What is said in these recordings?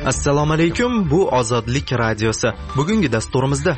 Assalomu alaykum, bu Ozodlik radiosi. Bugungi dasturimizda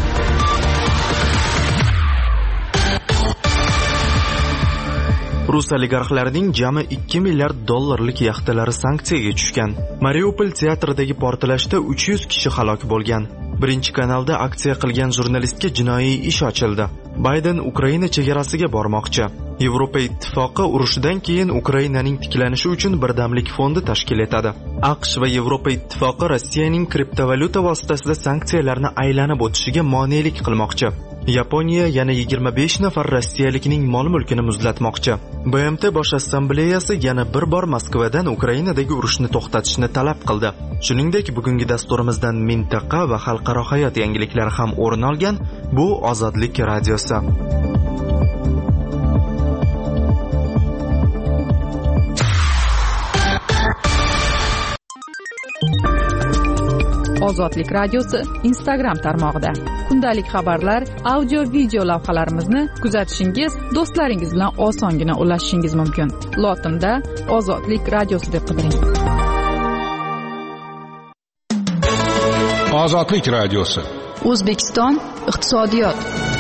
Rus oligarxlarining jami 2 milliard dollarlik yaxtalari sanksiyaga tushgan. Mariupol teatridagi portlashda 300 kishi halok bo'lgan. Birinchi kanalda aksiya qilgan jurnalistga jinoiy ish ochildi. Bayden Ukraina chegarasiga bormoqchi. Yevropa ittifoqi urushidan keyin Ukrainaning tiklanishi uchun birdamlik fondi tashkil etadi. AQSh va Yevropa ittifoqi Rossiyaning kriptovalyuta vositasida sanksiyalarni aylanib o'tishiga monelik qilmoqchi. Yaponiya yana 25 nafar rossiyalikning mol-mulkini muzlatmoqchi. BMT bosh assambleyasi yana bir bor Moskvadan Ukrainadagi urushni to'xtatishni talab qildi. Shuningdek, bugungi dasturimizdan mintaqa va xalqaro hayot yangiliklari ham o'rin olgan. Bu Ozodlik radiosi. Ozodlik radiosi Instagram tarmog'ida. Kundalik xabarlar, audio, video lavhalarimizni kuzatishingiz, do'stlaringiz bilan osongina ulashishingiz mumkin. Lotinda Ozodlik radiosi deb qidiring. Ozodlik radiosi. O'zbekiston iqtisodiyot.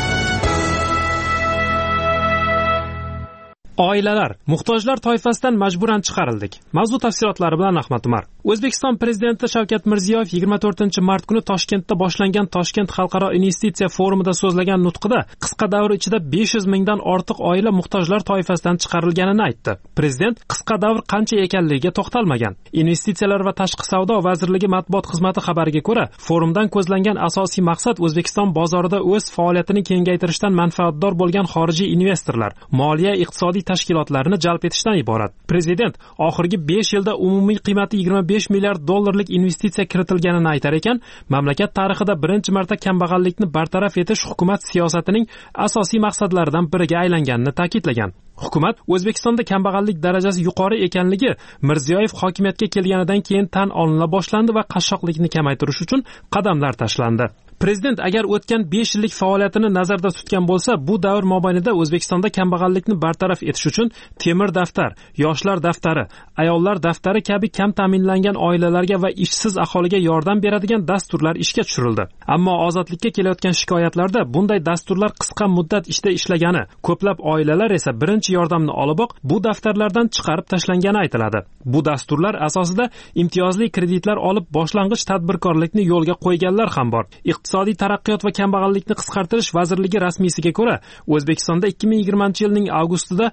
Oilalar, muhtojlar toifasidan majburan chiqarildik. Mavzu tafsilotlari bilan Ahmad Umar. O'zbekiston prezidenti Shavkat Mirziyoyev 24-mart kuni Toshkentda boshlangan Toshkent xalqaro investitsiya forumida so'zlagan nutqida qisqa davr ichida 500 mingdan ortiq oila muhtojlar toifasidan chiqarilganini aytdi. Prezident qisqa davr qancha ekanligiga to'xtalmagan. Investitsiyalar va tashqi savdo vazirligi matbuot xizmati xabariga ko'ra, forumdan ko'zlangan asosiy maqsad O'zbekiston bozorida o'z faoliyatini kengaytirishdan manfaatdor bo'lgan xorijiy investorlar, moliya iqtisodiy tashkilotlarini jalb etishdan iborat. Prezident oxirgi 5 yilda umumiy qiymati 25 milliard dollarlik investitsiya kiritilganini aytar ekan, mamlakat tarixida birinchi marta kambag'allikni bartaraf etish hukumat siyosatining asosiy maqsadlaridan biriga aylanganini ta'kidlagan. Hukumat O'zbekistonda kambag'allik darajasi yuqori ekanligi Mirziyoyev hokimiyatga kelganidan keyin tan olina boshlandi va qashshoqlikni kamaytirish uchun qadamlar tashlandi. Prezident agar o'tgan 5 yillik faoliyatini nazarda tutgan bo'lsa, bu davr mobaynida O'zbekistonda kambag'allikni bartaraf etish uchun temir daftar, yoshlar daftari, ayollar daftari kabi kam ta'minlangan oilalarga va ishsiz aholiga yordam beradigan dasturlar ishga tushirildi. Ammo ozodlikka kelayotgan shikoyatlarda bunday dasturlar qisqa muddat ishda ishlagani, ko'plab oilalar esa birinchi yordamni oliboq bu daftarlardan chiqarib tashlangani aytiladi. Bu dasturlar asosida imtiyozli kreditlar olib boshlang'ich tadbirkorlikni yo'lga qo'yganlar ham bor. Iqtisodiy taraqqiyot va kambag'allikni qisqartirish vazirligi rasmiysiga ko'ra, O'zbekistonda 2020-yilning avgustida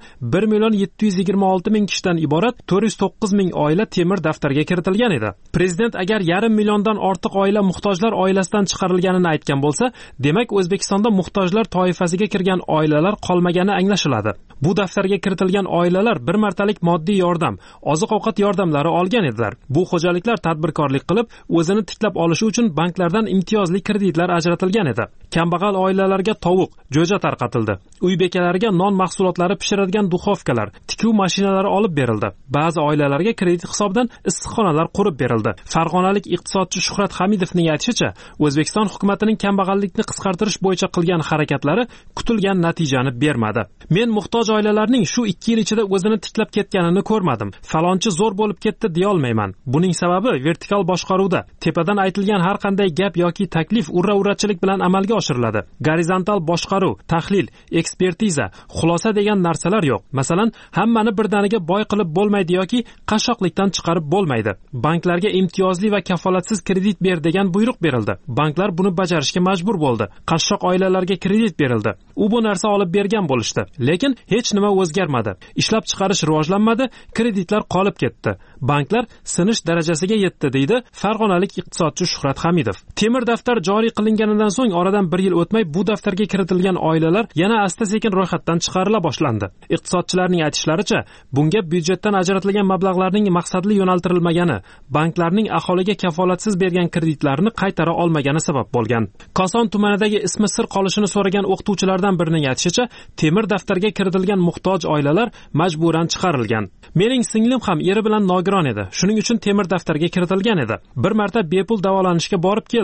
1,726,000 kishidan iborat 409,000 oila temir daftarga kiritilgan edi. Prezident agar 500 milliondan ortiq oila muhtojlar oilasidan chiqarilganini aytgan bo'lsa, demak O'zbekistonda muhtojlar toifasiga kirgan oilalar qolmagani anglashiladi. Bu daftarga kiritilgan oilalar bir martalik moddiy yordam, oziq-ovqat yordamlari olgan edilar. Bu xo'jaliklar tadbirkorlik qilib, o'zini tiklab olishi uchun banklardan imtiyozli kreditlar ajratilgan edi. Kambag'al oilalarga tovuq, jo'ja tarqatildi. Uy bekalariga non mahsulotlari pishiradigan duxovkalar, tikuv mashinalari olib berildi. Ba'zi oilalarga kredit hisobidan issiqxonalar qurib berildi. Farg'onalik iqtisodchi Shuhrat Hamidovning aytishicha, O'zbekiston hukumatining kambag'allikni qisqartirish bo'yicha qilgan harakatlari kutilgan natijani bermadi. Men muhtoj oilalarning shu 2 yil ichida o'zini tiklab ketganini ko'rmadim. Falonchi zo'r bo'lib ketdi deya olmayman. Buning sababi vertikal boshqaruvda. Tepadan aytilgan har qanday gap yoki taklif urra-urrachilik bilan amalga oshiriladi. Gorizontal boshqaruv, tahlil, ekspertiza, xulosa degan narsalar yo'q. Masalan, hammani birdaniga boy qilib bo'lmaydi yoki qashshoqlikdan chiqarib bo'lmaydi. Banklarga imtiyozli va kafolatsiz kredit ber degan buyruq berildi. Banklar buni bajarishga majbur bo'ldi. Qashshoq oilalarga kredit berildi. U bu narsa olib bergan bo'lishdi. Lekin hech nima o'zgarmadi. Ishlab chiqarish rivojlanmadi, kreditlar qolib ketdi. Banklar sinish darajasiga yetdi, deydi farg'onalik iqtisodchi Shuhrat Hamidov. Temir daftar joriy qilinganidan so'ng oradan 1 yil o'tmay bu daftarga kiritilgan oilalar yana asta-sekin ro'yxatdan chiqarila boshlandi. Iqtisodchilarning aytishlaricha, bunga byudjetdan ajratilgan mablag'larning maqsadli yo'naltirilmagani, banklarning aholiga kafolatsiz bergan kreditlarini qaytara olmagani sabab bo'lgan. Koson tumanidagi ismi sir qolishini so'ragan o'qituvchilardan birining aytishicha, temir daftarga kiritilgan muhtoj oilalar majburan chiqarilgan. Mening singlim ham eri bilan nogiron edi. Shuning uchun temir daftarga kiritilgan edi. Bir marta bepul davolanishga borib keldi.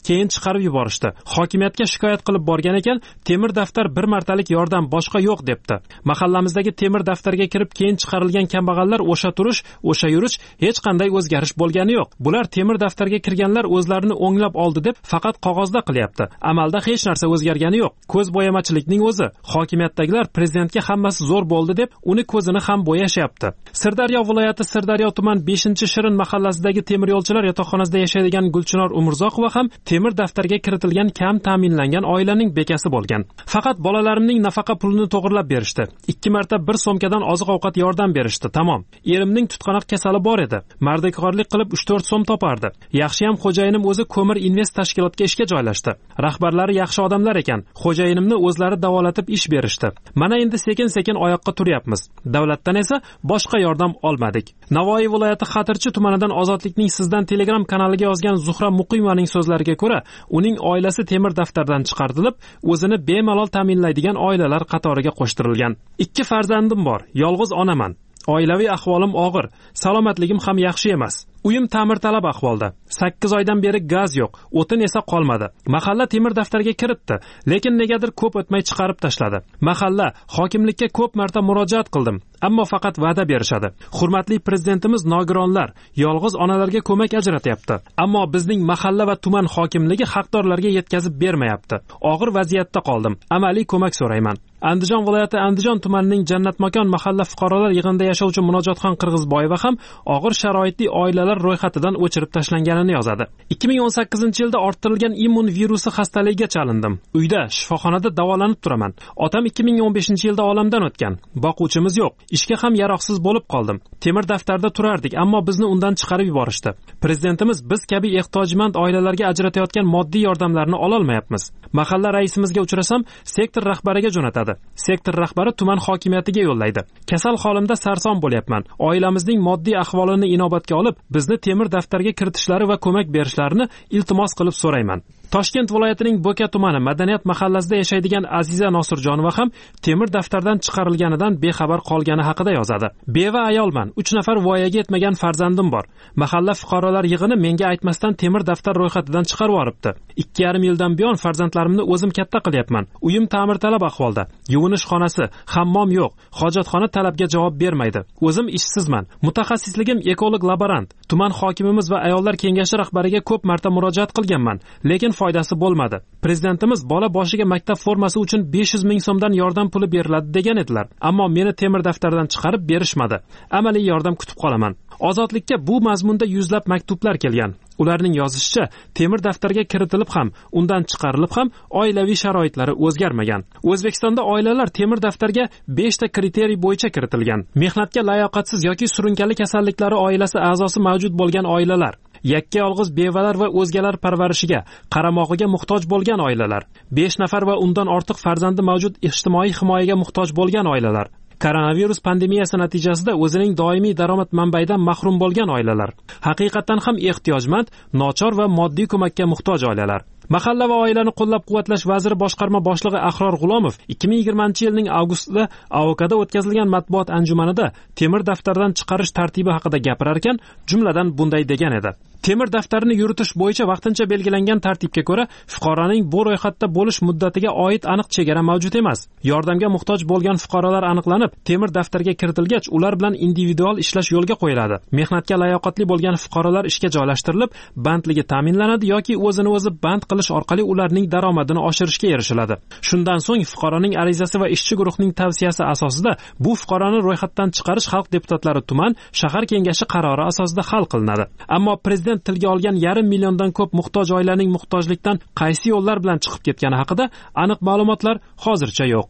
keyin chiqarib yuborishdi. Hokimiyatga shikoyat qilib borgan ekan, temir daftar bir martalik yordam, boshqa yo'q debdi. Mahallamizdagi temir daftarga kirib keyin chiqarilgan kambag'allar o'sha turish, o'sha yurish hech qanday o'zgarish bo'lgani yo'q. Bular temir daftarga kirganlar o'zlarini o'nglab oldi deb faqat qog'ozda qilyapti. Amalda hech narsa o'zgargani yo'q. Ko'z bo'yamachilikning o'zi. Hokimiyatdagilar prezidentga hammasi zo'r bo'ldi deb uni ko'zini ham bo'yashyapti. Sirdaryo viloyati Sirdaryo tuman 5-Shirin mahallasidagi temir yo'lchilar yotoqxonasida yashaydigan Gulchinor Umurzoqova ham temir daftarga kiritilgan kam ta'minlangan oilaning bekasi bo'lgan. Faqat bolalarimning nafaqa pulini to'g'irlab berishdi. 2 marta bir so'mkadan oziq-ovqat yordam berishdi. Tamom. Erimning tutqanoq kasali bor edi. Mardikorlik qilib 3-4 so'm topardi. Yaxshiyam xo'jayinim o'zi ko'mir invest tashkilotga ishga joylashdi. Rahbarlari yaxshi odamlar ekan. Xo'jayinimni o'zlari davolatib ish berishdi. Mana endi sekin-sekin oyoqqa turyapmiz. Davlatdan esa boshqa yordam olmadik. Navoiy viloyati Xatirchi tumanidan Ozodlikning sizdan Telegram kanaliga yozgan Zuhra Muqimovaning so'zlariga ko'ra, uning oilasi temir daftardan chiqarilib, o'zini bemalol ta'minlaydigan oilalar qatoriga qo'shtirilgan. 2 farzandim bor, yolg'iz onaman. Oilaviy ahvolim og'ir, salomatligim ham yaxshi emas. Uyim ta'mirtalab ahvolda. 8 oydan beri gaz yo'q, o'tin esa qolmadi. Mahalla temir daftarga kiritdi, lekin negadir ko'p o'tmay chiqarib tashladi. Mahalla hokimlikka ko'p marta murojaat qildim, ammo faqat va'da berishadi. Hurmatli prezidentimiz nogironlar, yolg'iz onalarga ko'mak ajratyapti, ammo bizning mahalla va tuman hokimligi haqdorlarga yetkazib bermayapti. Og'ir vaziyatda qoldim. Amaliy ko'mak so'rayman. Andijon viloyati Andijon tumanining Jannatmakon mahalla fuqarolar yig'inida yashovchi Munojotxon Qirg'izboyeva ham og'ir sharoitli oilalar ro'yxatidan o'chirib tashlanganini yozadi. 2018-yilda orttirilgan immun virusi xastaligiga chalindim. Uyda, shifoxonada davolanib turaman. Otam 2015-yilda olamdan o'tgan. Boquvchimiz yo'q. Ishga ham yaroqsiz bo'lib qoldim. Temir daftarda turardik, ammo bizni undan chiqarib yuborishdi. Prezidentimiz biz kabi ehtiyojmand oilalarga ajratayotgan moddiy yordamlarni ola olmayapmiz. Mahalla raisimizga uchrasam, sektor rahbariga jo'natadi. Sektor rahbari tuman hokimiyatiga yo'llaydi. Kasal holimda sarson bo'lyapman. Oilamizning moddiy ahvolini inobatga olib, bizni temir daftarga kiritishlari va ko'mak berishlarini iltimos qilib so'rayman. Toshkent viloyatining Bo'ka tumani Madaniyat mahallasida yashaydigan Aziza Nosirjonova ham temir daftardan chiqarilganidan bexabar qolgani haqida yozadi. Beva ayolman, 3 nafar voyaga yetmagan farzandim bor. Mahalla fuqarolar yig'ini menga aytmasdan temir daftar ro'yxatidan chiqarib yuboribdi. 2,5 yildan buyon farzandlarimni o'zim katta qilyapman. Uyim ta'mirtalab ahvolda. Yuvinish xonasi, hammom yo'q. Hojatxona talabga javob bermaydi. O'zim ishsizman. Mutaxassisligim ekolog laborant. Tuman hokimimiz va ayollar kengashi rahbariga ko'p marta murojaat qilganman, lekin foydasi bo'lmadi. Prezidentimiz bola boshiga maktab formasi uchun 500 ming so'mdan yordam puli beriladi degan edilar. Ammo meni temir daftardan chiqarib berishmadi. Amaliy yordam kutib qolaman. Ozodlikka bu mazmunda yuzlab maktublar kelgan. Ularning yozishicha, temir daftarga kiritilib ham, undan chiqarilib ham oilaviy sharoitlari o'zgarmagan. O'zbekistonda oilalar temir daftarga 5 ta kriteriy bo'yicha kiritilgan. Mehnatga layoqatsiz yoki surunkali kasalliklari oilasi a'zosi mavjud bo'lgan oilalar, yakka yolg'iz bevalar va o'zgalar parvarishiga, qaramog'iga muhtoj bo'lgan oilalar, 5 nafar va undan ortiq farzandi mavjud ijtimoiy himoyaga muhtoj bo'lgan oilalar, koronavirus pandemiyasi natijasida o'zining doimiy daromad manbaidan mahrum bo'lgan oilalar, haqiqatan ham ehtiyojmand, nochor va moddiy ko'makka muhtoj oilalar. Mahalla va oilani qo'llab-quvvatlash vaziri boshqarma boshlig'i Ahror G'ulomov 2020-yilning avgustida AOKda o'tkazilgan matbuot anjumanida temir daftardan chiqarish tartibi haqida gapirar ekan, jumladan bunday degan edi. Temir daftarini yuritish bo'yicha vaqtincha belgilangan tartibga ko'ra fuqaroning bu ro'yxatda bo'lish muddatiga oid aniq chegara mavjud emas. Yordamga muhtoj bo'lgan fuqarolar aniqlanib, temir daftarga kiritilgach, ular bilan individual ishlash yo'lga qo'yiladi. Mehnatga layoqatli bo'lgan fuqarolar ishga joylashtirilib, bandligi ta'minlanadi yoki o'zini o'zi band qilish orqali ularning daromadini oshirishga erishiladi. Shundan so'ng fuqaroning arizasi va ishchi guruhning tavsiyasi asosida bu fuqaroni ro'yxatdan chiqarish xalq deputatlari tuman, shahar kengashi qarori asosida hal qilinadi. Ammo prezident tilga olgan 1,5 milliondan ko'p muhtoj oilaning muhtojlikdan qaysi yo'llar bilan chiqib ketgani haqida aniq ma'lumotlar hozircha yo'q.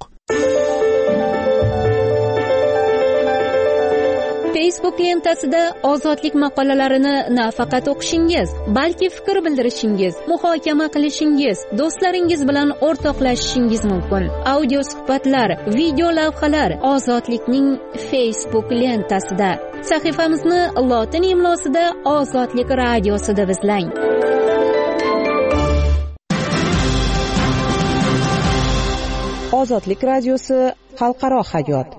Facebook lentasida ozodlik maqolalarini nafaqat o'qishingiz, balki fikr bildirishingiz, muhokama qilishingiz, do'stlaringiz bilan o'rtoqlashishingiz mumkin. Audio suhbatlar, video lavhalar Ozodlikning Facebook lentasida. Sahifamizni lotin imlosida Ozodlik radiosida izlang. Ozodlik radiosi xalqaro hayot.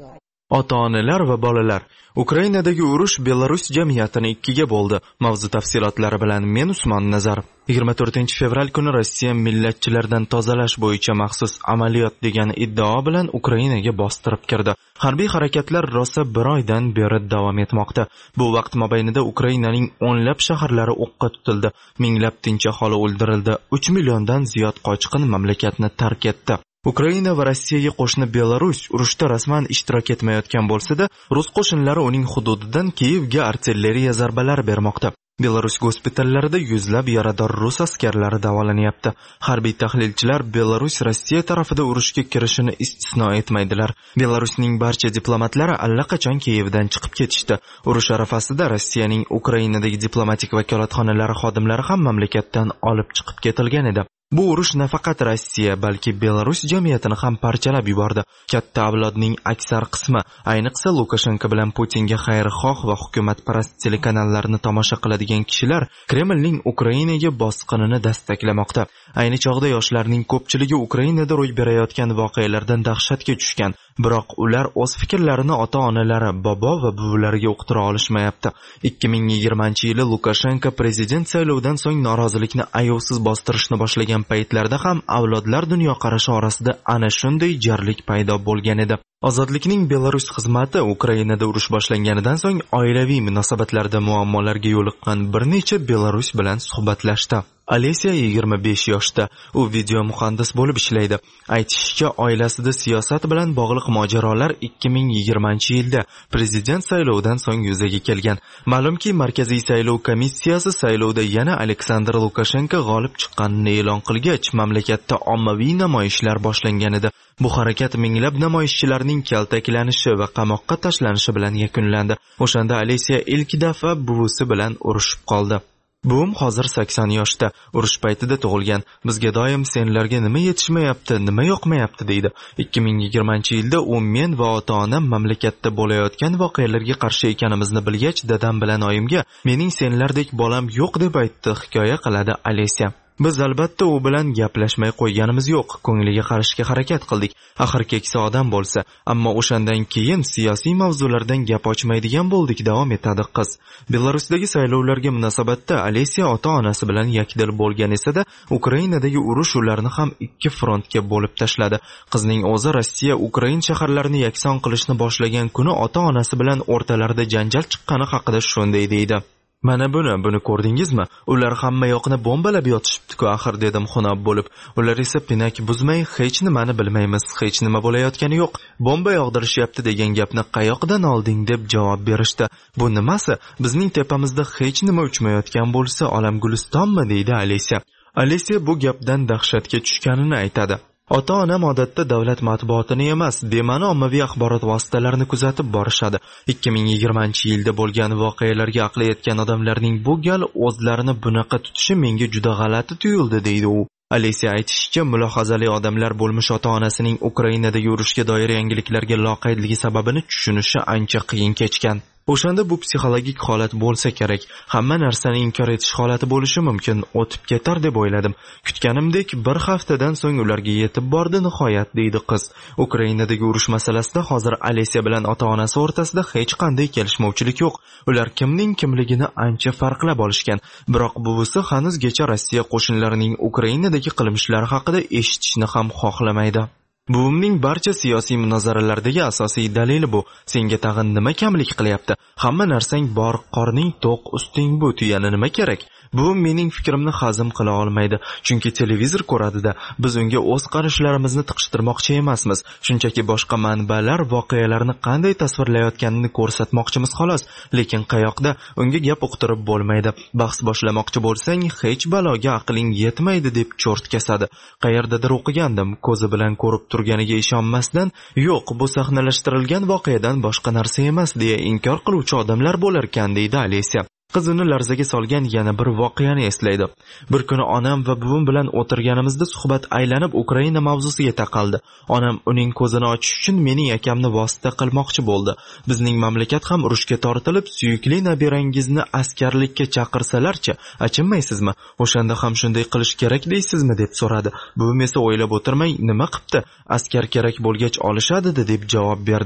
Ota-onalar va bolalar. Ukrainadagi urush Belarus jamiyatini ikkiga bo'ldi. Mavzu tafsilotlari bilan men Usmon Nazar. 24-fevral kuni Rossiya millatchilardan tozalash bo'yicha maxsus amaliyot degan iddao bilan Ukrainaga bostirib kirdi. Harbiy harakatlar rosa bir oydan beri davom etmoqda. Bu vaqt mobaynida Ukrainaning o'nlab shaharlari o'qqa tutildi. Minglab tinch aholi o'ldirildi. 3 milliondan ziyod qochqin mamlakatni tark etdi. Ukraina va Rossiyaga qo'shni Belarus urushda rasman ishtirok etmayotgan bo'lsa-da, rus qo'shinlari uning hududidan Kiyevga artilleriya zarbalari bermoqda. Belarus gospitallarida yuzlab yarador rus askarlari davolanyapti. Harbiy tahlilchilar Belarus Rossiya tarafida urushga kirishini istisno etmaydilar. Belarusning barcha diplomatlari allaqachon Kiyevdan chiqib ketishdi. Urush arafasida Rossiyaning Ukrainadagi diplomatik vakolatxonalari xodimlari ham mamlakatdan olib chiqib ketilgan edi. Bu urush nafaqat Rossiya, balki Belarus jamiyatini ham parchalab yubordi. Katta avlodning aksar qismi, ayniqsa Lukashenko bilan Putinga xayrixoh va hukumatparast telekanallarni tomosha qiladigan kishilar Kremlning Ukrainaga bosqinini dastaklamoqda. Ayni chog'da yoshlarning ko'pchiligi Ukrainada ro'y berayotgan voqealardan dahshatga tushgan. Biroq ular o'z fikrlarini ota-onalari, bobo va buvilariga uqtira olishmayapti. 2020-yili Lukashenko prezident saylovidan so'ng norozilikni ayovsiz bostirishni boshlagan paytlarda ham avlodlar dunyoqarashi orasida ana shunday jarlik paydo bo'lgan edi. Ozodlikning Belarus xizmati Ukrainada urush boshlanganidan so'ng oilaviy munosabatlarda muammolarga yo'liqqan bir necha Belarus bilan suhbatlashdi. Alesiya 25 yoshda. U video muhandis bo'lib ishlaydi. Aytishicha, oilasida siyosat bilan bog'liq mojarolar 2020-yilda prezident saylovidan so'ng yuzaga kelgan. Ma'lumki, Markaziy saylov komissiyasi saylovda yana Aleksandr Lukashenko g'olib chiqqanini e'lon qilgach, mamlakatda ommaviy namoyishlar boshlangan edi. Bu harakat minglab namoyishchilarning kaltaklanishi va qamoqqa tashlanishi bilan yakunlandi. O'shanda Alesiya ilk daf'a buvisi bilan urushib qoldi. Buvim hozir 80 yoshda, urush paytida tug'ilgan. Bizga doim senlarga nima yetishmayapti, nima yoqmayapti deydi. 2020-yilda u men va ota-onam mamlakatda bo'layotgan voqealarga qarshi ekanimizni bilgach, dadam bilan oyimga "Mening senlardek bolam yo'q" deb aytdi, hikoya qiladi Alesiya. Biz albatta u bilan gaplashmay qo'yganimiz yo'q, ko'ngliga qarashga harakat qildik. Axir keksa odam bo'lsa, ammo o'shandan keyin siyosiy mavzulardan gap ochmaydigan bo'ldik, davom etadi qiz. Belarusdagi saylovlarga munosabatda Alesiya ota-onasi bilan yakdil bo'lgan esa-da, Ukrainadagi urush ularni ham ikki frontga bo'lib tashladi. Qizning o'zi Rossiya Ukraina shaharlarini yakson qilishni boshlagan kuni ota-onasi bilan o'rtalarida janjal chiqqani haqida shunday deydi. Mana buni ko'rdingizmi? Ular hamma yoqni bombalab yotishibdi-ku axir, dedim xunob bo'lib. Ular esa pinak buzmay hech nimani bilmaymiz, hech nima bo'layotgani yo'q. Bomba yog'dirishyapti degan gapni qayoqdan olding deb javob berishdi. Bu nimasi? Bizning tepamizda hech nima uchmayotgan bo'lsa, olam gulistonmi, deydi Alesiya. Alesiya bu gapdan dahshatga tushganini aytadi. Ota-onam odatda davlat matbuotini emas, bema'ni ommaviy axborot vositalarini kuzatib borishadi. 2020-yilda bo'lgan voqealarga aqli yetgan odamlarning bu gal o'zlarini bunaqa tutishi menga juda g'alati tuyuldi, deydi u. Alesiya aytishicha, mulohazali odamlar bo'lmish ota-onasining Ukrainadagi urushga doir yangiliklarga loqaydligi sababini tushunishi ancha qiyin kechgan. O'shanda bu psixologik holat bo'lsa kerak. Hamma narsani inkor etish holati bo'lishi mumkin. O'tib ketar deb o'yladim. Kutganimdek bir haftadan so'ng ularga yetib bordi nihoyat, deydi qiz. Ukrainadagi urush masalasida hozir Alesiya bilan ota-onasi o'rtasida hech qanday kelishmovchilik yo'q. Ular kimning kimligini ancha farqlab olishgan. Biroq buvisi hanuzgacha Rossiya qo'shinlarining Ukrainadagi qilmishlari haqida eshitishni ham xohlamaydi. Buvimning barcha siyosiy munozaralardagi asosiy dalili bu. Senga tag'in nima kamlik qilyapti? Hamma narsang bor, qorning to'q, usting bu, tuyani nima kerak? Buvim mening fikrimni hazm qila olmaydi, chunki televizor ko'radida. Biz unga o'z qarashlarimizni tiqishtirmoqchi emasmiz. Shunchaki boshqa manbalar voqealarni qanday tasvirlayotganini ko'rsatmoqchimiz xolos. Lekin qayoqda unga gap uqtirib bo'lmaydi. Bahs boshlamoqchi bo'lsang, hech baloga aqling yetmaydi deb cho'rt kesadi. Qayerdadir o'qigandim, ko'zi bilan ko'rib turganiga ishonmasdan, yo'q, bu sahnalashtirilgan voqeadan boshqa narsa emas deya inkor qiluvchi odamlar bo'lar ekan, deydi Alesiya. Qiz uni larzaga solgan yana bir voqeani eslaydi. Bir kuni onam va buvim bilan o'tirganimizda suhbat aylanib Ukraina mavzusiga taqaldi. Onam uning ko'zini ochish uchun mening akamni vosita qilmoqchi bo'ldi. Bizning mamlakat ham urushga tortilib, suyukli nabirangizni askarlikka chaqirsalarchi, achinmaysizmi? O'shanda ham shunday qilish kerak deysizmi, deb so'radi. Buvim esa o'ylab o'tirmay, nima qipti? Askar kerak bo'lgach olishadi deb javob berdi.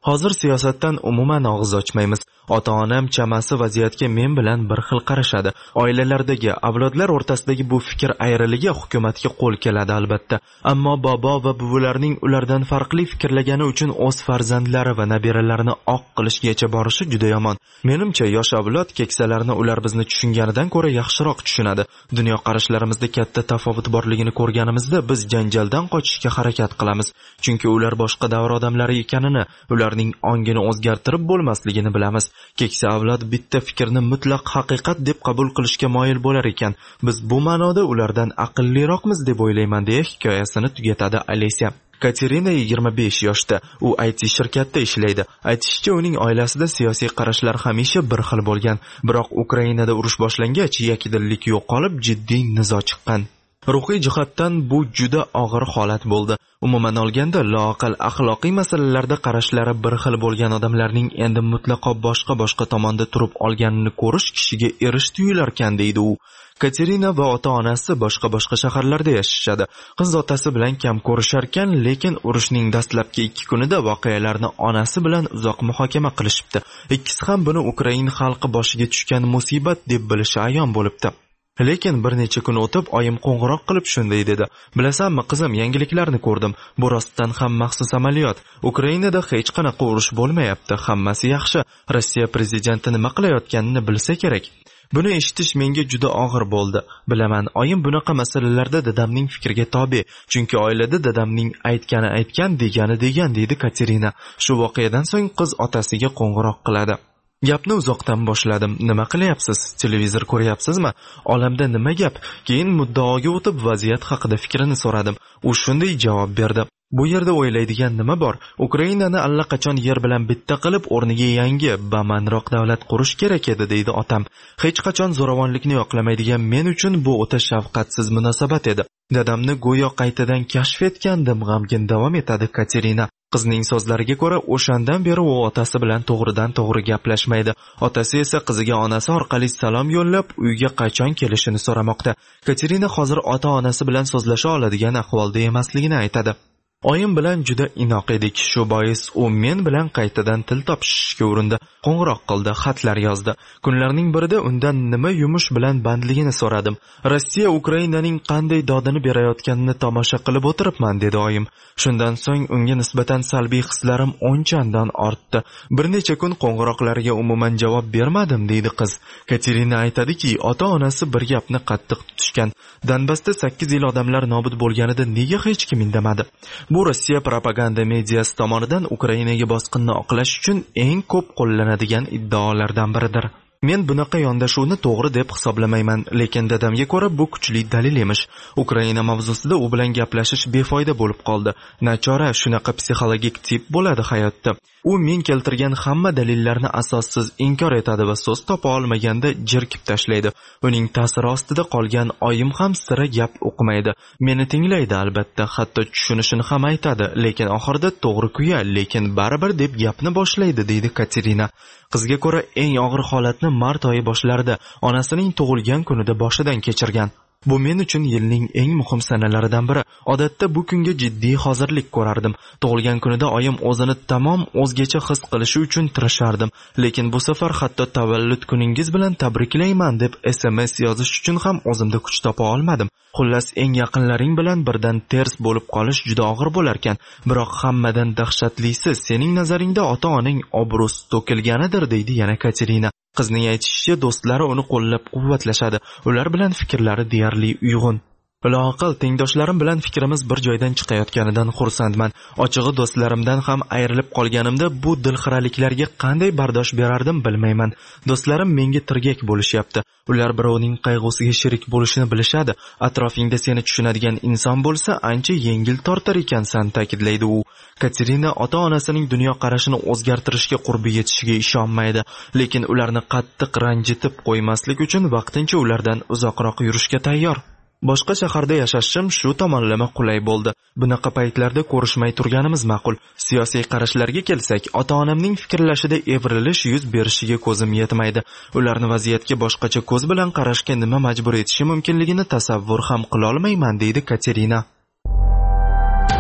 Hozir siyosatdan umuman og'iz ochmaymiz. Ota-onam chamasi vaziyatga men bilan bir xil qarashadi. Oilalardagi, avlodlar o'rtasidagi bu fikr ayriligi hukumatga qo'l keladi albatta. Ammo bobo va buvilarning ulardan farqli fikrlagani uchun o'z farzandlari va nabiralarini oq qilishgacha borishi juda yomon. Menimcha, yosh avlod keksalarni ular bizni tushunganidan ko'ra yaxshiroq tushunadi. Dunyo qarashlarimizda katta tafovut borligini ko'rganimizda biz janjaldan qochishga harakat qilamiz. Chunki ular boshqa davr odamlari ekanini, ularning ongini o'zgartirib bo'lmasligini bilamiz. Keksa avlod bitta fikrni mutlaq haqiqat deb qabul qilishga moyil bo'lar ekan. Biz bu ma'noda ulardan aqlliroqmiz deb o'ylayman deya hikoyasini tugatadi Alesya. Katerina 25 yoshda. U IT shirkatda ishlaydi. Aytishicha, uning oilasida siyosiy qarashlar hamisha bir xil bo'lgan. Biroq Ukrainada urush boshlangach, yakdillik yo'qolib, jiddiy nizo chiqqan. Ruhiy jihatdan bu juda og'ir holat bo'ldi. Umuman olganda, loaqal axloqiy masalalarda qarashlari bir xil bo'lgan odamlarning endi mutlaqo boshqa tomonda turib olganini ko'rish kishiga erish tuyularkan, deydi u. Katerina va ota-onasi boshqa shaharlarda yashashadi. Qiz otasi bilan kam ko'risharkan, lekin urushning dastlabki 2 kunida voqealarni onasi bilan uzoq muhokama qilishibdi. Ikkisi ham buni Ukraina xalqi boshiga tushgan musibat deb bilishi ayon bo'libdi. Lekin bir necha kun o'tib oyim qo'ng'iroq qilib shunday dedi: "Bilasanmi qizim, yangiliklarni ko'rdim. Bu rostdan ham maxsus amaliyot. Ukrainada hech qanaqa urush bo'lmayapti. Hammasi yaxshi. Rossiya prezidenti nima qilayotganini bilsa kerak." Buni eshitish menga juda og'ir bo'ldi. Bilaman, oyim bunaqa masalalarda dadamning fikriga tobe, chunki oilada dadamning aytgan, degani degan, deydi Katerina. Shu voqeadan so'ng qiz otasiga qo'ng'iroq qiladi. Gapni uzoqdan boshladim. Nima qilyapsiz? Televizor ko'ryapsizmi? Olamda nima gap? Keyin muddaoga o'tib vaziyat haqida fikrini so'radim. U shunday javob berdi: "Bu yerda o'ylaydigan nima bor? Ukrainani allaqachon yer bilan bitta qilib, o'rniga yangi, bamanroq davlat qurish kerak edi", deydi otam. Hech qachon zo'ravonlikni yoqlamaydigan men uchun bu o'ta shafqatsiz munosabat edi. Dadamni go'yo qaytadan kashf etgandim, g'amgin davom etadi Katerina. Qizning so'zlariga ko'ra, o'shandan beri u otasi bilan to'g'ridan-to'g'ri gaplashmaydi. Otasi esa qiziga onasi orqali salom yo'llab, uyga qachon kelishini so'ramoqda. Katerina hozir ota-onasi bilan so'zlasha oladigan ahvolda emasligini aytadi. Oyim bilan juda inoq edik. Shu bois u men bilan qaytadan til topishishga urindi. Qo'ng'iroq qildi, xatlar yozdi. Kunlarning birida undan nima yumush bilan bandligini so'radim. Rossiya Ukrainaning qanday dodini berayotganini tomosha qilib o'tiribman, dedi oyim. Shundan so'ng unga nisbatan salbiy hislarim o'nchandan ortdi. Bir necha kun qo'ng'iroqlariga umuman javob bermadim, deydi qiz. Katerina aytadiki, ota-onasi bir gapni qattiq tutishgan. Donbassda 8 yil odamlar nobud bo'lganida nega hech kim indamadi? Bu Rossiya propaganda mediyasi tomonidan Ukrainaga bosqinni oqlash uchun eng ko'p qo'llanadigan iddaolardan biridir. Men bunaqa yondashuvni to'g'ri deb hisoblamayman, lekin dadamga ko'ra bu kuchli dalil emish. Ukraina mavzusida u bilan gaplashish befoyda bo'lib qoldi. Nachora, shunaqa psixologik tip bo'ladi hayotda. U men keltirgan hamma dalillarni asossiz inkor etadi va so'z topa olmaganda jirkib tashlaydi. Uning ta'siri ostida qolgan oyim ham sira gap o'qimaydi. Meni tinglaydi albatta, hatto tushunishini ham aytadi, lekin oxirida to'g'ri kuya, lekin baribir deb gapni boshlaydi, deydi Katerina. Qizga ko'ra eng og'ir holatni mart oyi boshlarida, onasining tug'ilgan kunida boshidan kechirgan. Bu men uchun yilning eng muhim sanalaridan biri. Odatda bu kunga jiddiy hozirlik ko'rardim. Tug'ilgan kunida oyim o'zini tamom o'zgacha his qilishi uchun tirashardim. Lekin bu safar hatto tavallud kuningiz bilan tabriklayman deb SMS yozish uchun ham o'zimda kuch topa olmadim. Xullas, eng yaqinlaring bilan birdan ters bo'lib qolish juda og'ir bo'larkan. Biroq hammadan dahshatlisi sening nazaringda ota-onang obro'si to'kilganidir, deydi yana Katerina. Qizning aytishicha, do'stlari uni qo'llab-quvvatlashadi. Ular bilan fikrlari deyarli uyg'un. Loaqal tengdoshlarim bilan fikrimiz bir joydan chiqayotganidan xursandman. Ochig'i do'stlarimdan ham ayrilib qolganimda bu dilxiraliklarga qanday bardosh berardim bilmayman. Do'stlarim menga tirgak bo'lishyapti. Ular birovning qayg'usiga sherik bo'lishini bilishadi. Atrofingda seni tushunadigan inson bo'lsa, ancha yengil tortar ekansan, ta'kidlaydi u. Katerina ota-onasining dunyo qarashini o'zgartirishga qurbi yetishiga ishonmaydi, lekin ularni qattiq ranjitib qo'ymaslik uchun vaqtincha ulardan uzoqroq yurishga tayyor. Boshqa shaharda yashashim shu tomonlama qulay bo'ldi. Bunaqa paytlarda ko'rishmay turganimiz ma'qul. Siyosiy qarashlarga kelsak, ota-onamning fikrlashida evrilish yuz berishiga ko'zim yetmaydi. Ularni vaziyatga boshqacha ko'z bilan qarashga nima majbur etishi mumkinligini tasavvur ham qila olmayman, deydi Katerina.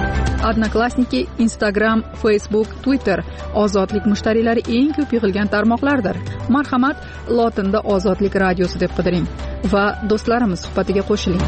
Odnoklassniki, Instagram, Facebook, Twitter ozodlik mushtariylari eng ko'p yig'ilgan tarmoqlardir. Marhamat, lotinda Ozodlik radiosi deb qidiring va do'stlarimiz suhbatiga qo'shiling.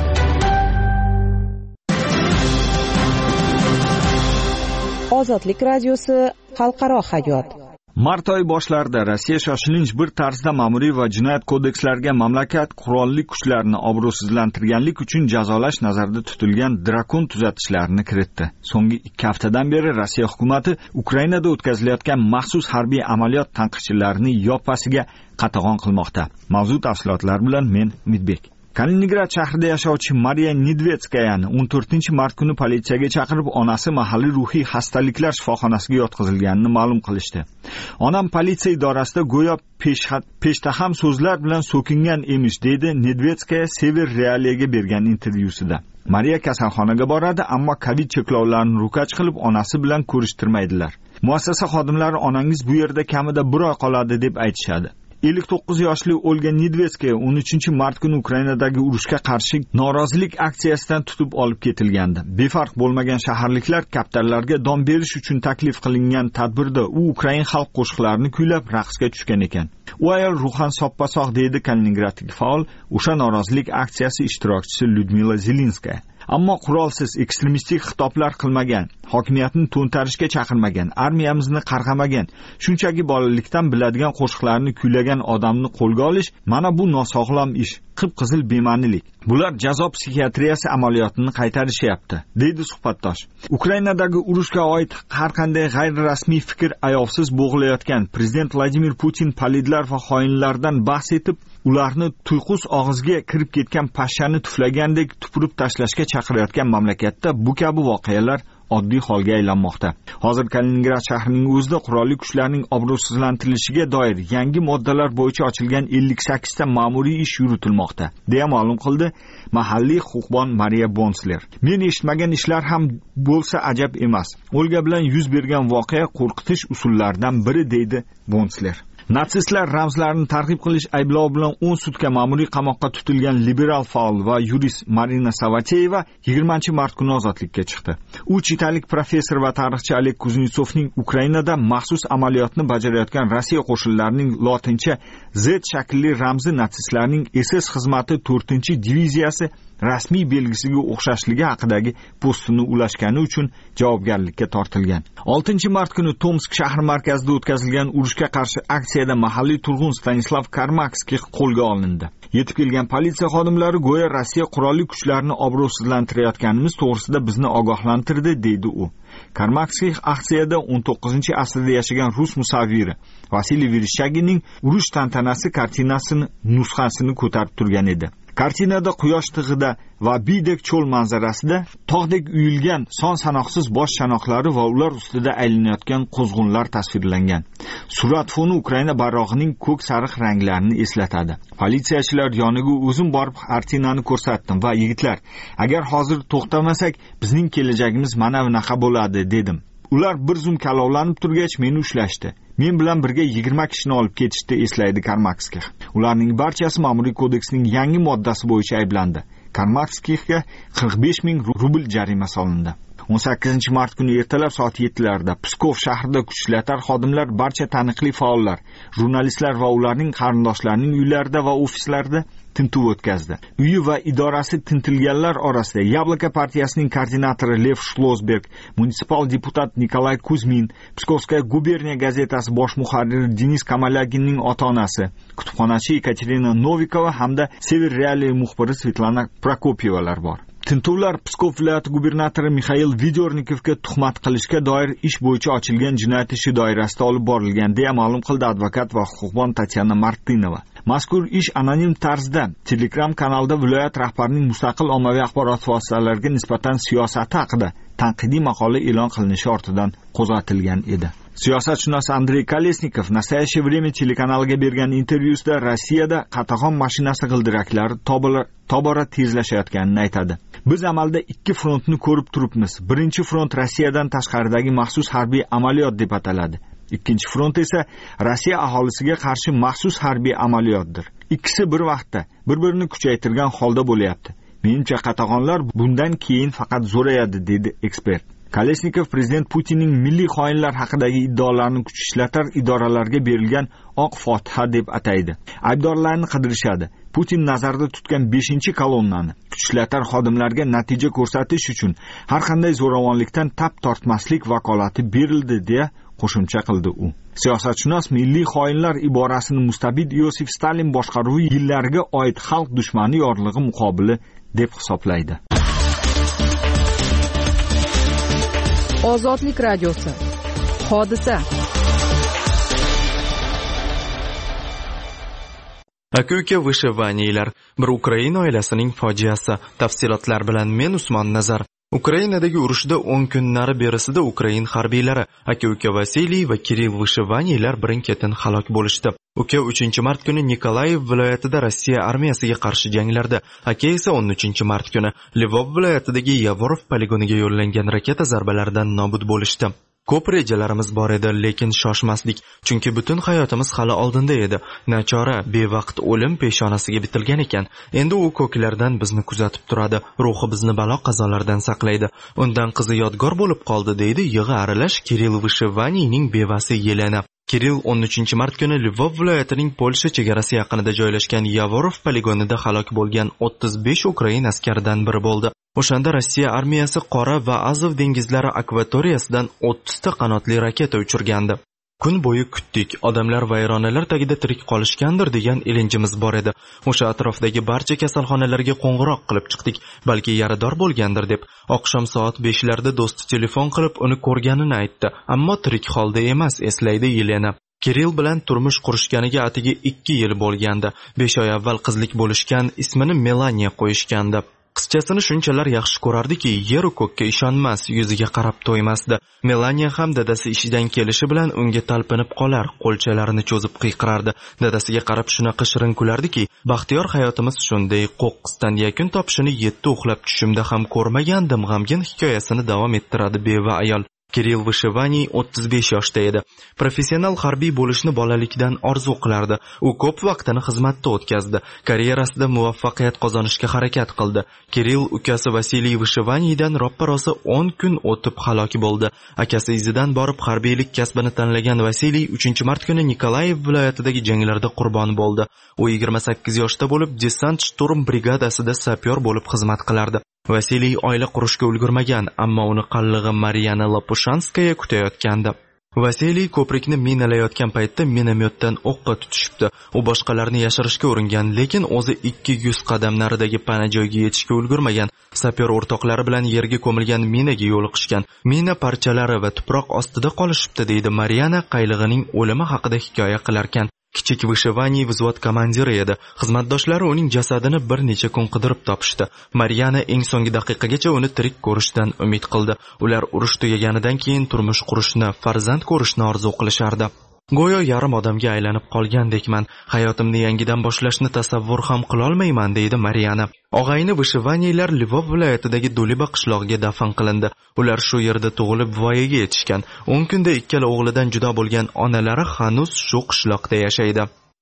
Ozodlik radiosi xalqaro hayot. Mart oyi boshlarida Rossiya shoshilinch bir tarzda ma'muriy va jinoyat kodekslariga mamlakat qurolli kuchlarini obro'sizlantirganlik uchun jazolash nazarda tutilgan drakon tuzatishlarni kiritdi. So'nggi 2 haftadan beri Rossiya hukumatı Ukrainada o'tkazilayotgan maxsus harbiy amaliyot tanqidchilarini yoppasiga qatag'on qilmoqda. Mavzu tafsilotlar bilan men Umidbek. Kaliningrad shahrida yashovchi Mariya Nedvetskayani 14-mart kuni politsiyaga chaqirib, onasi mahalliy ruhiy xastaliklar shifoxonasiga yotqizilganini ma'lum qilishdi. Onam politsiya idorasida go'yo peshtaham so'zlar bilan so'kingan emish, deydi Nedvetskaya Sever Realiyaga bergan intervyusida. Mariya kasalxonaga boradi, ammo Covid cheklovlarini ro'kach qilib, onasi bilan ko'rishtirmaydilar. Muassasa xodimlari onangiz bu yerda kamida 1 oy qoladi deb aytishadi. 59 yoshli Olga Nedvetskaya 13-mart kuni Ukrainadagi urushga qarshi norozilik aksiyasidan tutib olib ketilgandi. Befarq bo'lmagan shaharliklar kaptarlarga dom berish uchun taklif qilingan tadbirda u Ukrain xalq qo'shiqlarini kuylab raqsga tushgan ekan. U ayol ruhan soppa-sog', deydi Kaliningradlik faol, o'sha norozilik aksiyasi ishtirokchisi Lyudmila Zelenskaya. Ammo qurolsiz ekstremistik xitoblar qilmagan, hokimiyatni to'ntarishga chaqirmagan, armiyamizni qarg'amagan, shunchaki bolalikdan biladigan qo'shiqlarni kuylagan odamni qo'lga olish, mana bu nosog'lom ish, qip-qizil bema'nilik. Bular jazo psixiatriyasi amaliyotini qaytarishyapti, deydi suhbatdosh. Ukrainadagi urushga oid har qanday g'ayri-rasmiy fikr ayovsiz bo'g'ilayotgan prezident Vladimir Putin palidlar va xoinlardan bahs etib, ularni tuyqus og'izga kirib ketgan pashshani tuflagandek tupurib tashlashga chaqirayotgan mamlakatda bu kabi voqealar oddiy holga aylanmoqda. Hozir Kaliningrad shahrining o'zida qurolli kuchlarning obro'sizlantirilishiga doir yangi moddalar bo'yicha ochilgan 58 ta ma'muriy ish yuritilmoqda, deya ma'lum qildi mahalliy huquqbon Mariya Bonsler. Men eshitmagan ishlar ham bo'lsa ajab emas. Olga bilan yuz bergan voqea qo'rqitish usullaridan biri, deydi Bonsler. Natsistlar ramzlarini targ'ib qilish ayblovi bilan 10 sutka ma'muriy qamoqqa tutilgan liberal faol va yurist Marina Savateyeva 20-mart kuni ozodlikka chiqdi. U chitalik professor va tarixchi Oleg Kuznetsovning Ukrainada maxsus amaliyotni bajarayotgan Rossiya qo'shinlarining lotincha Z shaklli ramzi natsistlarning SS xizmati 4-diviziyasi rasmiy belgisiga o'xshashligi haqidagi postini ulashgani uchun javobgarlikka tortilgan. 6-mart kuni Tomsk shahri markazida o'tkazilgan urushga qarshi aksiyada mahalliy turg'un Stanislav Karmakskiy qo'lga olindi. Yetib kelgan politsiya xodimlari go'yo Rossiya qurolli kuchlarini obro'sizlantirayotganimiz to'g'risida bizni ogohlantirdi, deydi u. Karmakskiy aksiyada 19-asrda yashagan rus musavviri Vasiliy Vereshchaginning urush tantanasi kartinasini nusxasini ko'tarib turgan edi. Kartinada quyosh tig'ida va biydek cho'l manzarasida tog'dek uyilgan son sanoqsiz bosh chanoqlari va ular ustida aylanayotgan qo'zg'unlar tasvirlangan. Surat foni Ukraina bayrog'ining ko'k sariq ranglarini eslatadi. Politsiyachilar yoniga o'zim borib kartinani ko'rsatdim va yigitlar, agar hozir to'xtamasak, bizning kelajagimiz mana bunaqa bo'ladi, dedim. Ular bir zum kalovlanib turgach meni ushlashdi. Men bilan birga 20 kishini olib ketishdi, eslaydi Karmakskiy. Ularning barchasi ma'muriy kodeksning yangi moddasi bo'yicha ayblandi. Karmakskiyga 45 ming rubl jarima solindi. 18-mart kuni ertalab soat 7larda Pskov shahrida kuchlatar xodimlar barcha taniqli faollar, jurnalistlar va ularning qarindoshlarining uylarida va ofislarida tintuv o'tkazdi. Uyi va idorasi tintilganlar orasida Yabloko partiyasining koordinatori Lev Shlosberg, munisipal deputat Nikolay Kuzmin, Pskovskaya guberniya gazetasi bosh muharriri Denis Kamalaginning ota-onasi, kutubxonachi Ekaterina Novikova hamda Sever Realiya muxbiri Svetlana Prokopyevalar bor. Tintuvlar Pskov viloyati gubernatori Mikhail Vidornikovga tuhmat qilishga doir ish bo'yicha ochilgan jinoyat ishi doirasida olib borilgan, deya ma'lum qildi advokat va huquqbon Tatyana Martinova. Mazkur ish anonim tarzda Telegram kanalida viloyat rahbarining mustaqil ommaviy axborot vositalariga nisbatan siyosati haqida tanqidiy maqola e'lon qilinishi ortidan qo'zg'atilgan edi. Siyosatshunos Andrey Kolesnikov Nastoящее время telekanaliga bergan intervyusida Rossiyada qatag'on mashinasi g'ildiraklari tobora tezlashayotganini aytadi. Biz amalda 2 frontni ko'rib turibmiz. Birinchi front Rossiyadan tashqaridagi maxsus harbiy amaliyot deb ataladi. Ikkinchi front esa Rossiya aholisiga qarshi maxsus harbiy amaliyotdir. Ikkisi bir vaqtda bir-birini kuchaytirgan holda bo'lyapti. Menimcha qatag'onlar bundan keyin faqat zo'rayadi, dedi ekspert. Kalesnikov prezident Putinning milliy xoinlar haqidagi iddaolarini kuch ishlatar idoralarga berilgan oq fotiha deb ataydi. Aybdorlarni qidirishadi. Putin nazarda tutgan 5-kolonnani kuch ishlatar xodimlarga natija ko'rsatish uchun har qanday zo'ravonlikdan tap tortmaslik vakolati berildi deya qo'shimcha qildi u. Siyosatshunos milliy xoinlar iborasini mustabid Yosif Stalin boshqaruvi yillariga oid xalq dushmani yorlig'i muqobili deb hisoblaydi. Ozodlik radiosi. Hodisa. Aka-uka vyshevaniylar, bir Ukraina oilasining fojiasi. Tafsilotlar bilan men Usmon Nazar. Ukrainadagi urushda 10 kunlari berisida Ukrain harbiylari aka-uka Vasiliy va Kirill Vyshevaniylar birin-ketin halok bo'lishdi. Uka 3-mart kuni Nikolayev viloyatida Rossiya armiyasiga qarshi janglarda, aka esa 13-mart kuni Lvov viloyatidagi Yavorov poligoniga yo'llangan raketa zarbalaridan nobud bo'lishdi. Ko'p rejalarimiz bor edi, lekin shoshmasdik, chunki butun hayotimiz hali oldinda edi. Nachora, bevaqt o'lim peshonasiga bitilgan ekan. Endi u ko'klardan bizni kuzatib turadi, ruhi bizni balo qazolardan saqlaydi. Undan qizi yodgor bo'lib qoldi, deydi yig'i aralash Kirill Vyshevaniyning bevasi Yelena. Kirill 13-mart kuni Lvov viloyatining Polsha chegarasi yaqinida joylashgan Yavorov poligonida halok bo'lgan 35 Ukrain askaridan biri bo'ldi. O'shanda Rossiya armiyasi Qora va Azov dengizlari akvatoriyasidan 30 ta qanotli raketa uchirgandi. Kun bo'yi kutdik, odamlar vayronalar tagida tirik qolishgandir degan ilinjimiz bor edi. O'sha atrofdagi barcha kasalxonalarga qo'ng'iroq qilib chiqdik, balki yarador bo'lgandir deb. Oqshom soat 5larda do'sti telefon qilib uni ko'rganini aytdi, ammo tirik holda emas, eslaydi Yelena. Kirill bilan turmush qurishganiga atigi 2 yil bo'lgandi. 5 oy avval qizlik bo'lishgan, ismini Melaniya qo'yishgandi. Qizchasini shunchalar yaxshi ko'rardiki, yer ko'kka ishonmas, yuziga qarab to'ymasdi. Melaniya ham dadasi ishidan kelishi bilan unga talpinib qolar, qo'lchalarini cho'zib qiyqirardi. Dadasiga qarab shunaqa shirin kulardiki, baxtiyor hayotimiz shunday qo'qqisdan yakun topishini 7 uxlab tushimda ham ko'rmagandim, g'amgin hikoyasini davom ettiradi beva ayol. Kirill Vyshevaniyy 35 yoshda edi. Professional harbiy bo'lishni bolalikdan orzu qilardi. U ko'p vaqtini xizmatda o'tkazdi. Karyerasida muvaffaqiyat qozonishga harakat qildi. Kirill ukasi Vasiliy Vyshevaniydan roppa-rosa 10 kun o'tib halok bo'ldi. Akasi izidan borib harbiylik kasbini tanlagan Vasiliy 3-mart kuni Nikolayev viloyatidagi janglarda qurbon bo'ldi. U 28 yoshda bo'lib, desant shturm brigadasida sapyor bo'lib xizmat qilardi. Vasiliy oila qurishga ulgurmagan, ammo uni qallig'i Mariana Lopushanskaya kutayotgandi. Vasiliy ko'prikni minalayotgan paytda minomyotdan o'qqa tutishibdi. U boshqalarni yashirishga uringan, lekin o'zi 200 qadam naridagi pana joyga yetishga ulgurmagan. Sapyor o'rtoqlari bilan yerga ko'milgan minaga yo'liqishgan. Mina parchalari va tuproq ostida qolishibdi, deydi Mariana qaylig'ining o'limi haqida hikoya qilarkan. Kichik Vyshevaniyy vзвод komandiri edi. Xizmatdoshlari uning jasadini bir necha kun qidirib topishdi. Mariana eng so'nggi daqiqagacha uni tirik ko'rishdan umid qildi. Ular urush tugaganidan keyin turmush qurishni, farzand ko'rishni orzu qilishardi. Go'yo yarim odamga aylanib qolgandekman. Hayotimni yangidan boshlashni tasavvur ham qila olmayman, deydi Mariana. Og'ayni Vyshevaniylar Lvov viloyatidagi Duliba qishlog'iga dafn qilindi. Ular shu yerda tug'ilib voyaga yetishgan. 10 kunda ikkala o'g'lidan judo bo'lgan onalari hanuz shu qishloqda yashaydi.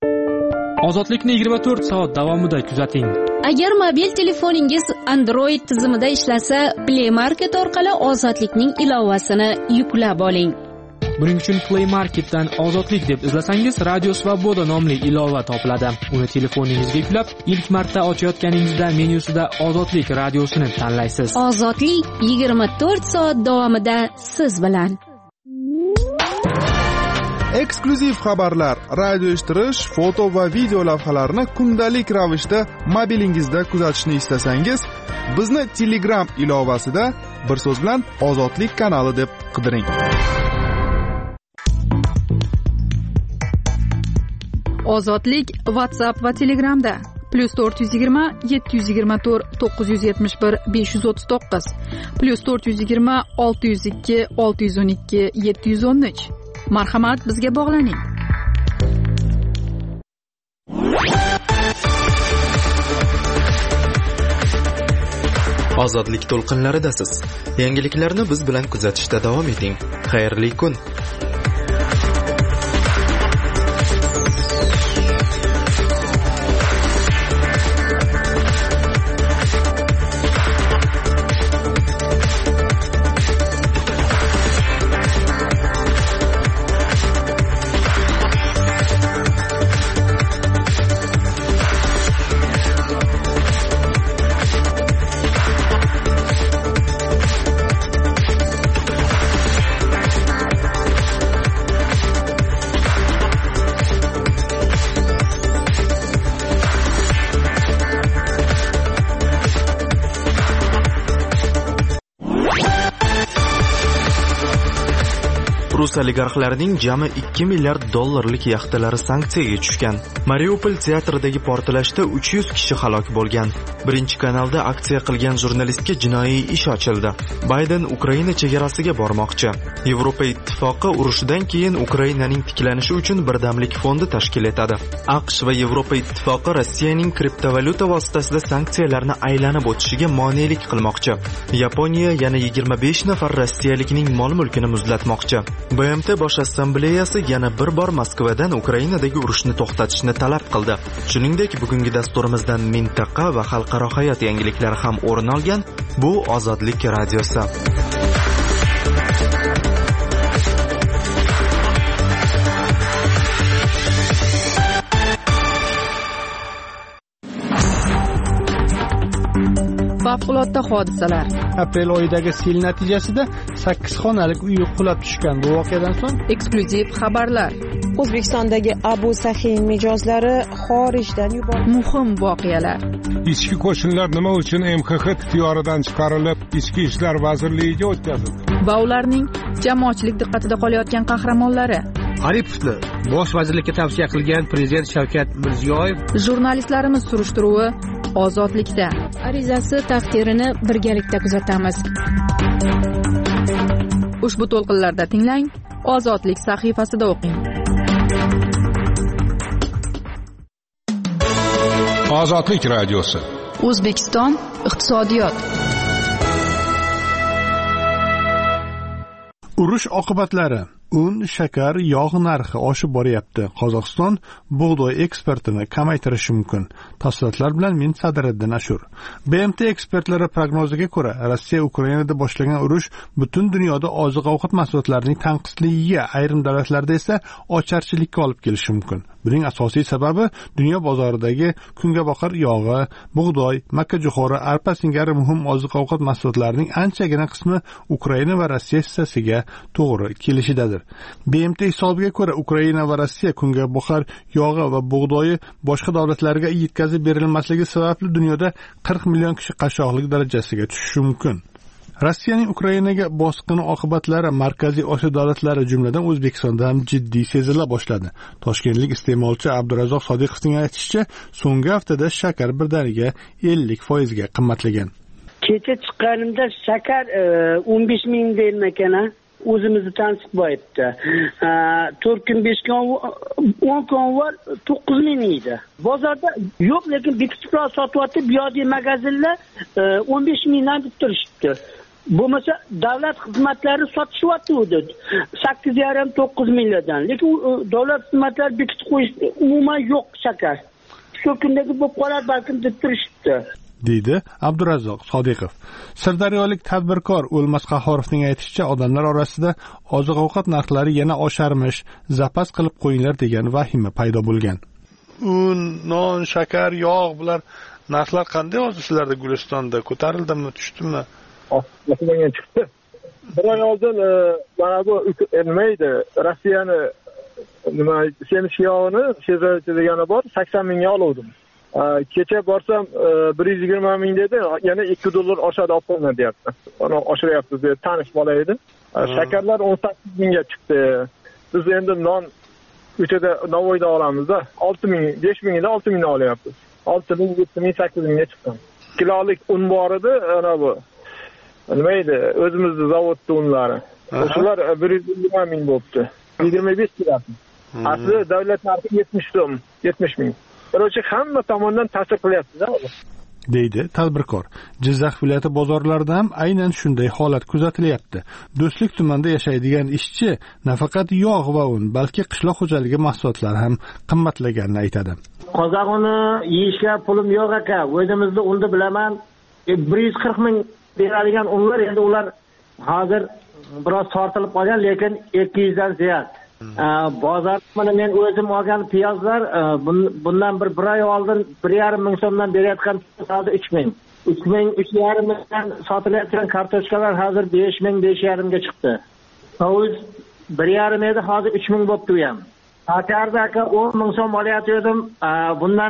Ozodlikni 24 soat davomida kuzating. Agar mobil telefoningiz Android tizimida ishlasa, Play Market orqali Ozodlikning ilovasini yuklab oling. Buning uchun Play Marketdan Ozodlik deb izlasangiz, Radio Svoboda nomli ilova topiladi. Uni telefoningizga yuklab, ilk marta ochayotganingizda menyusida Ozodlik radiosini tanlaysiz. Ozodlik 24 soat davomida siz bilan. Eksklyuziv xabarlar, radio eshittirish, foto va video lavhalarni kundalik ravishda mobilingizda kuzatishni istasangiz, bizni Telegram ilovasida bir so'z bilan Ozodlik kanali deb qidiring. Ozodlik WhatsApp va Telegramda +420 724 971 539 +420 602 612 713. Marhamat, bizga bog'laning. Ozodlik to'lqinlaridasiz. Yangiliklarni biz bilan kuzatishda davom eting. Xayrli kun. Belarus oligarxlarining jami 2 milliard dollarlik yaxtalari sanksiyaga tushgan. Mariupol teatridagi portlashda 300 kishi halok bo'lgan. Birinchi kanalda aksiya qilgan jurnalistga jinoiy ish ochildi. Bayden Ukraina chegarasiga bormoqchi. Yevropa ittifoqi urushdan keyin Ukrainaning tiklanishi uchun birdamlik fondi tashkil etadi. AQSh va Yevropa ittifoqi Rossiyaning kriptovalyuta vositasida sanksiyalarni aylanib o'tishiga monelik qilmoqchi. Yaponiya yana 25 nafar rossiyalikning mol-mulkini muzlatmoqchi. BMT bosh assambleyasi yana bir bor Moskvadan Ukrainadagi urushni to'xtatishni talab qildi. Shuningdek, bugungi dasturimizdan mintaqa va xalqaro hayot yangiliklari ham o'rin olgan. Bu Ozodlik radiosi. Favqulodda hodisalar. Aprel oyidagi sel natijasida 8 xonalik uy qulab tushgan. Bu voqeadan so'ng eksklyuziv xabarlar. O'zbekistondagi Abu Sahin mijozlari xorijdan yuborildi. Muhim voqealar. Ichki qo'shinlar nima uchun MXX ixtiyoridan chiqarilib, Ichki ishlar vazirligiga o'tkazildi? Va ularning jamoatchilik diqqatida qolayotgan qahramonlari. Aripovni bosh vazirlikka tavsiya qilgan prezident Shavkat Mirziyoyev. Jurnalistlarimiz surishtiruvi Ozodlikda. Arizasi taqdirini birgalikda kuzatamiz. Ushbu to'lqinlarda tinglang, Ozodlik sahifasida o'qing. Ozodlik radiosi. O'zbekiston iqtisodiyot. Urush oqibatlari. Un, shakar, yog' narxi oshib boryapti. Qozog'iston bug'doy eksportini kamaytirishi mumkin. Tafsilotlar bilan men Sadiriddin Ashur. BMT ekspertlari prognoziga ko'ra, Rossiya Ukrainada boshlagan urush butun dunyoda oziq-ovqat mahsulotlarining tanqisligiga, ayrim davlatlarda esa ocharchilikka olib kelishi mumkin. Buning asosiy sababi dunyo bozoridagi kungaboqar yog'i, bug'doy, makkajo'xori, arpa singari muhim oziq-ovqat mahsulotlarining anchagina qismi Ukraina va Rossiya hissasiga to'g'ri kelishidadir. BMT hisobiga ko'ra, Ukraina va Rossiya kungaboqar yog'i va bug'doyi boshqa davlatlarga yetkazib berilmasligi sababli dunyoda 40 million kishi qashshoqlik darajasiga tushishi mumkin. Rossiyaning Ukrainaga bosqini oqibatlari Markaziy Osiyo davlatlari jumladan O'zbekistonda ham jiddiy sezila boshladi. Toshkentlik iste'molchi Abdurazoq Sodiqovning aytishicha, so'nggi haftada shakar birdaniga 50% ga qimmatlagan. Kecha chiqqanimda shakar 15 ming deyilgan ekan. O'zimizni tansiq bo'yibdi. 4 kun 5 kun 10 kun var 9 ming edi. Bozorda yo'q, lekin bekitibroq sotyapti. Bu yoqdagi magazinlar 15 mingdan deb turishibdi. Bo'lmasa davlat xizmatlari sotishyapti edi. 8,5-9 minglardan. Lekin davlat xizmatlari bekitib qo'yish umuman yo'q shakar. Shu kundagi bo'lib qolar balkim deb turishibdi. deydi Abdurazoq Sodiqov. Sirdaryolik tadbirkor O'lmas Qahorovning aytishicha, odamlar orasida oziq-ovqat narxlari yana osharmish, zapas qilib qo'yinglar degan vahima paydo bo'lgan. Un, non, shakar, yog' bular narxlar qanday hozir sizlarda Gulistonda? Ko'tarildimi, tushdimi? Osmonga chiqdi. Bir oy oldin mana bu nima edi? Rossiyani nima semiz yog'ini shezovchi degani bor, 80 mingga oluvdim. Kecha borsam 120 ming dedi, yana 2 dollar oshadi olib qo'yinglar deyapti. Uni oshiryapti deb tanish bola edi. Shakarlar 18 mingga chiqdi. Biz endi non ko'chada Navoiyda olamizda 6 ming, 5 mingda 6 mingdan olyapmiz. 6 ming, 7 ming, 8 mingga chiqqan. Kilolik un bor edi, ana bu. Nima edi? O'zimizning zavodda unlari. O'shalar 120 ming bo'libdi. 25 kilogram. Asli davlat narxi 70 so'm, 70 ming. Birochi hamma tomondan ta'sir qilyapti-da, deydi tadbirkor. Jizzax viloyati bozorlarida ham aynan shunday holat kuzatilyapti. Do'stlik tumanida yashaydigan ishchi nafaqat yog' va un, balki qishloq xo'jaligi mahsulotlari ham qimmatlaganini aytadi. Qozoq uni yeyishga pulim yo'q aka. O'zimizda unda bilaman 140 ming beradigan unlar, endi ular hozir biroz tortilib qolgan, lekin 200 dan ziyod. Bozorda men o'zim olgan piyozlar bundan bir oy oldin 1,5 ming so'mdan berayotgan hozir 3 ming. 3 ming, 3,5 mingdan sotilayotgan kartoshkalar hozir 5 ming, 5,5 ga chiqdi. Hovuz 1,5 edi, hozir 3 ming bo'libdi u ham. Sakarda aka 10 ming so'm olayotgandim. Bundan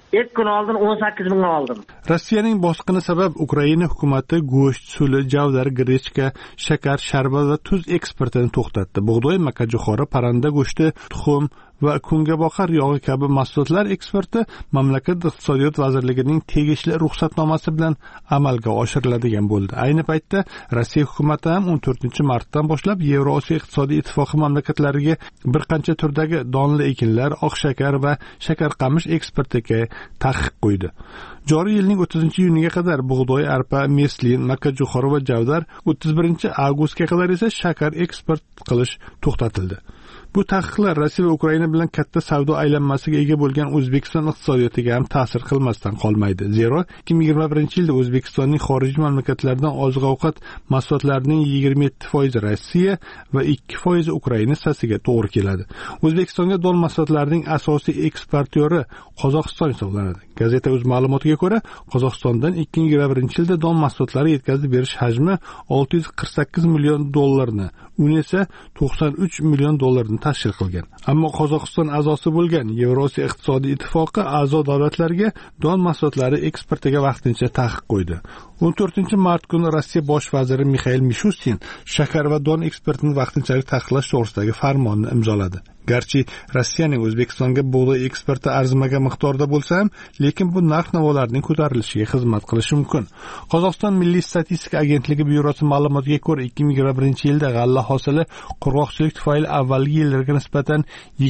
İlk gün oldum 18 bin aldım. Rossiyaning bosqini sabab Ukraina hukumati go'sht, suli, javdar, grechka, shakar, sharbat va tuz eksportini to'xtatdi. Bug'doy, makajo'xori, parranda go'shti, tuxum va kungaboqar yog'i kabi mahsulotlar eksporti mamlakat iqtisodiyot vazirligining tegishli ruxsatnomasi bilan amalga oshiriladigan bo'ldi. Ayni paytda Rossiya hukumati ham 14-martdan boshlab Yevrosiyo iqtisodiy ittifoqi mamlakatlariga bir qancha turdagi donli ekinlar, oq shakar va shakar qamish eksportiga taqiq qo'ydi. Joriy yilning 30-iyuniga qadar bug'doy, arpa, meslin, makajo'xori va javdar, 31-avgustga qadar esa shakar eksport qilish to'xtatildi. Bu taqiqlar Rossiya va Ukraina bilan katta savdo aylanmasiga ega bo'lgan O'zbekiston iqtisodiyotiga ham ta'sir qilmasdan qolmaydi. Zero 2021-yilda O'zbekistonning xorijiy mamlakatlardan oziq-ovqat mahsulotlarining 27% Rossiya va 2% Ukraina hissasiga to'g'ri keladi. O'zbekistonga don mahsulotlarining asosiy eksportyori Qozog'iston hisoblanadi. Gazeta o'z ma'lumotiga ko'ra, Qozog'istondan 2021-yilda don mahsulotlari yetkazib berish hajmi $648 million, uni esa $93 million tashkil qilgan. Ammo Qozog'iston a'zosi bo'lgan Yevrosiyo iqtisodiy ittifoqi a'zo davlatlarga don mahsulotlari eksportiga vaqtincha taqiq qo'ydi. 14-mart kuni Rossiya bosh vaziri Mikhail Mishustin shakar va don eksportini vaqtinchalik taqiqlash to'g'risidagi farmonni imzoladi. Garchi Rossiyaning O'zbekistonga bug'doy eksporti arzimagan miqdorda bo'lsa ham, lekin bu narx-navolarning ko'tarilishiga xizmat qilishi mumkin. Qozog'iston Milliy statistika agentligi byurosi ma'lumotiga ko'ra, 2021-yilda g'alla hosili qurg'oqchilik tufayli avvalgi yillarga nisbatan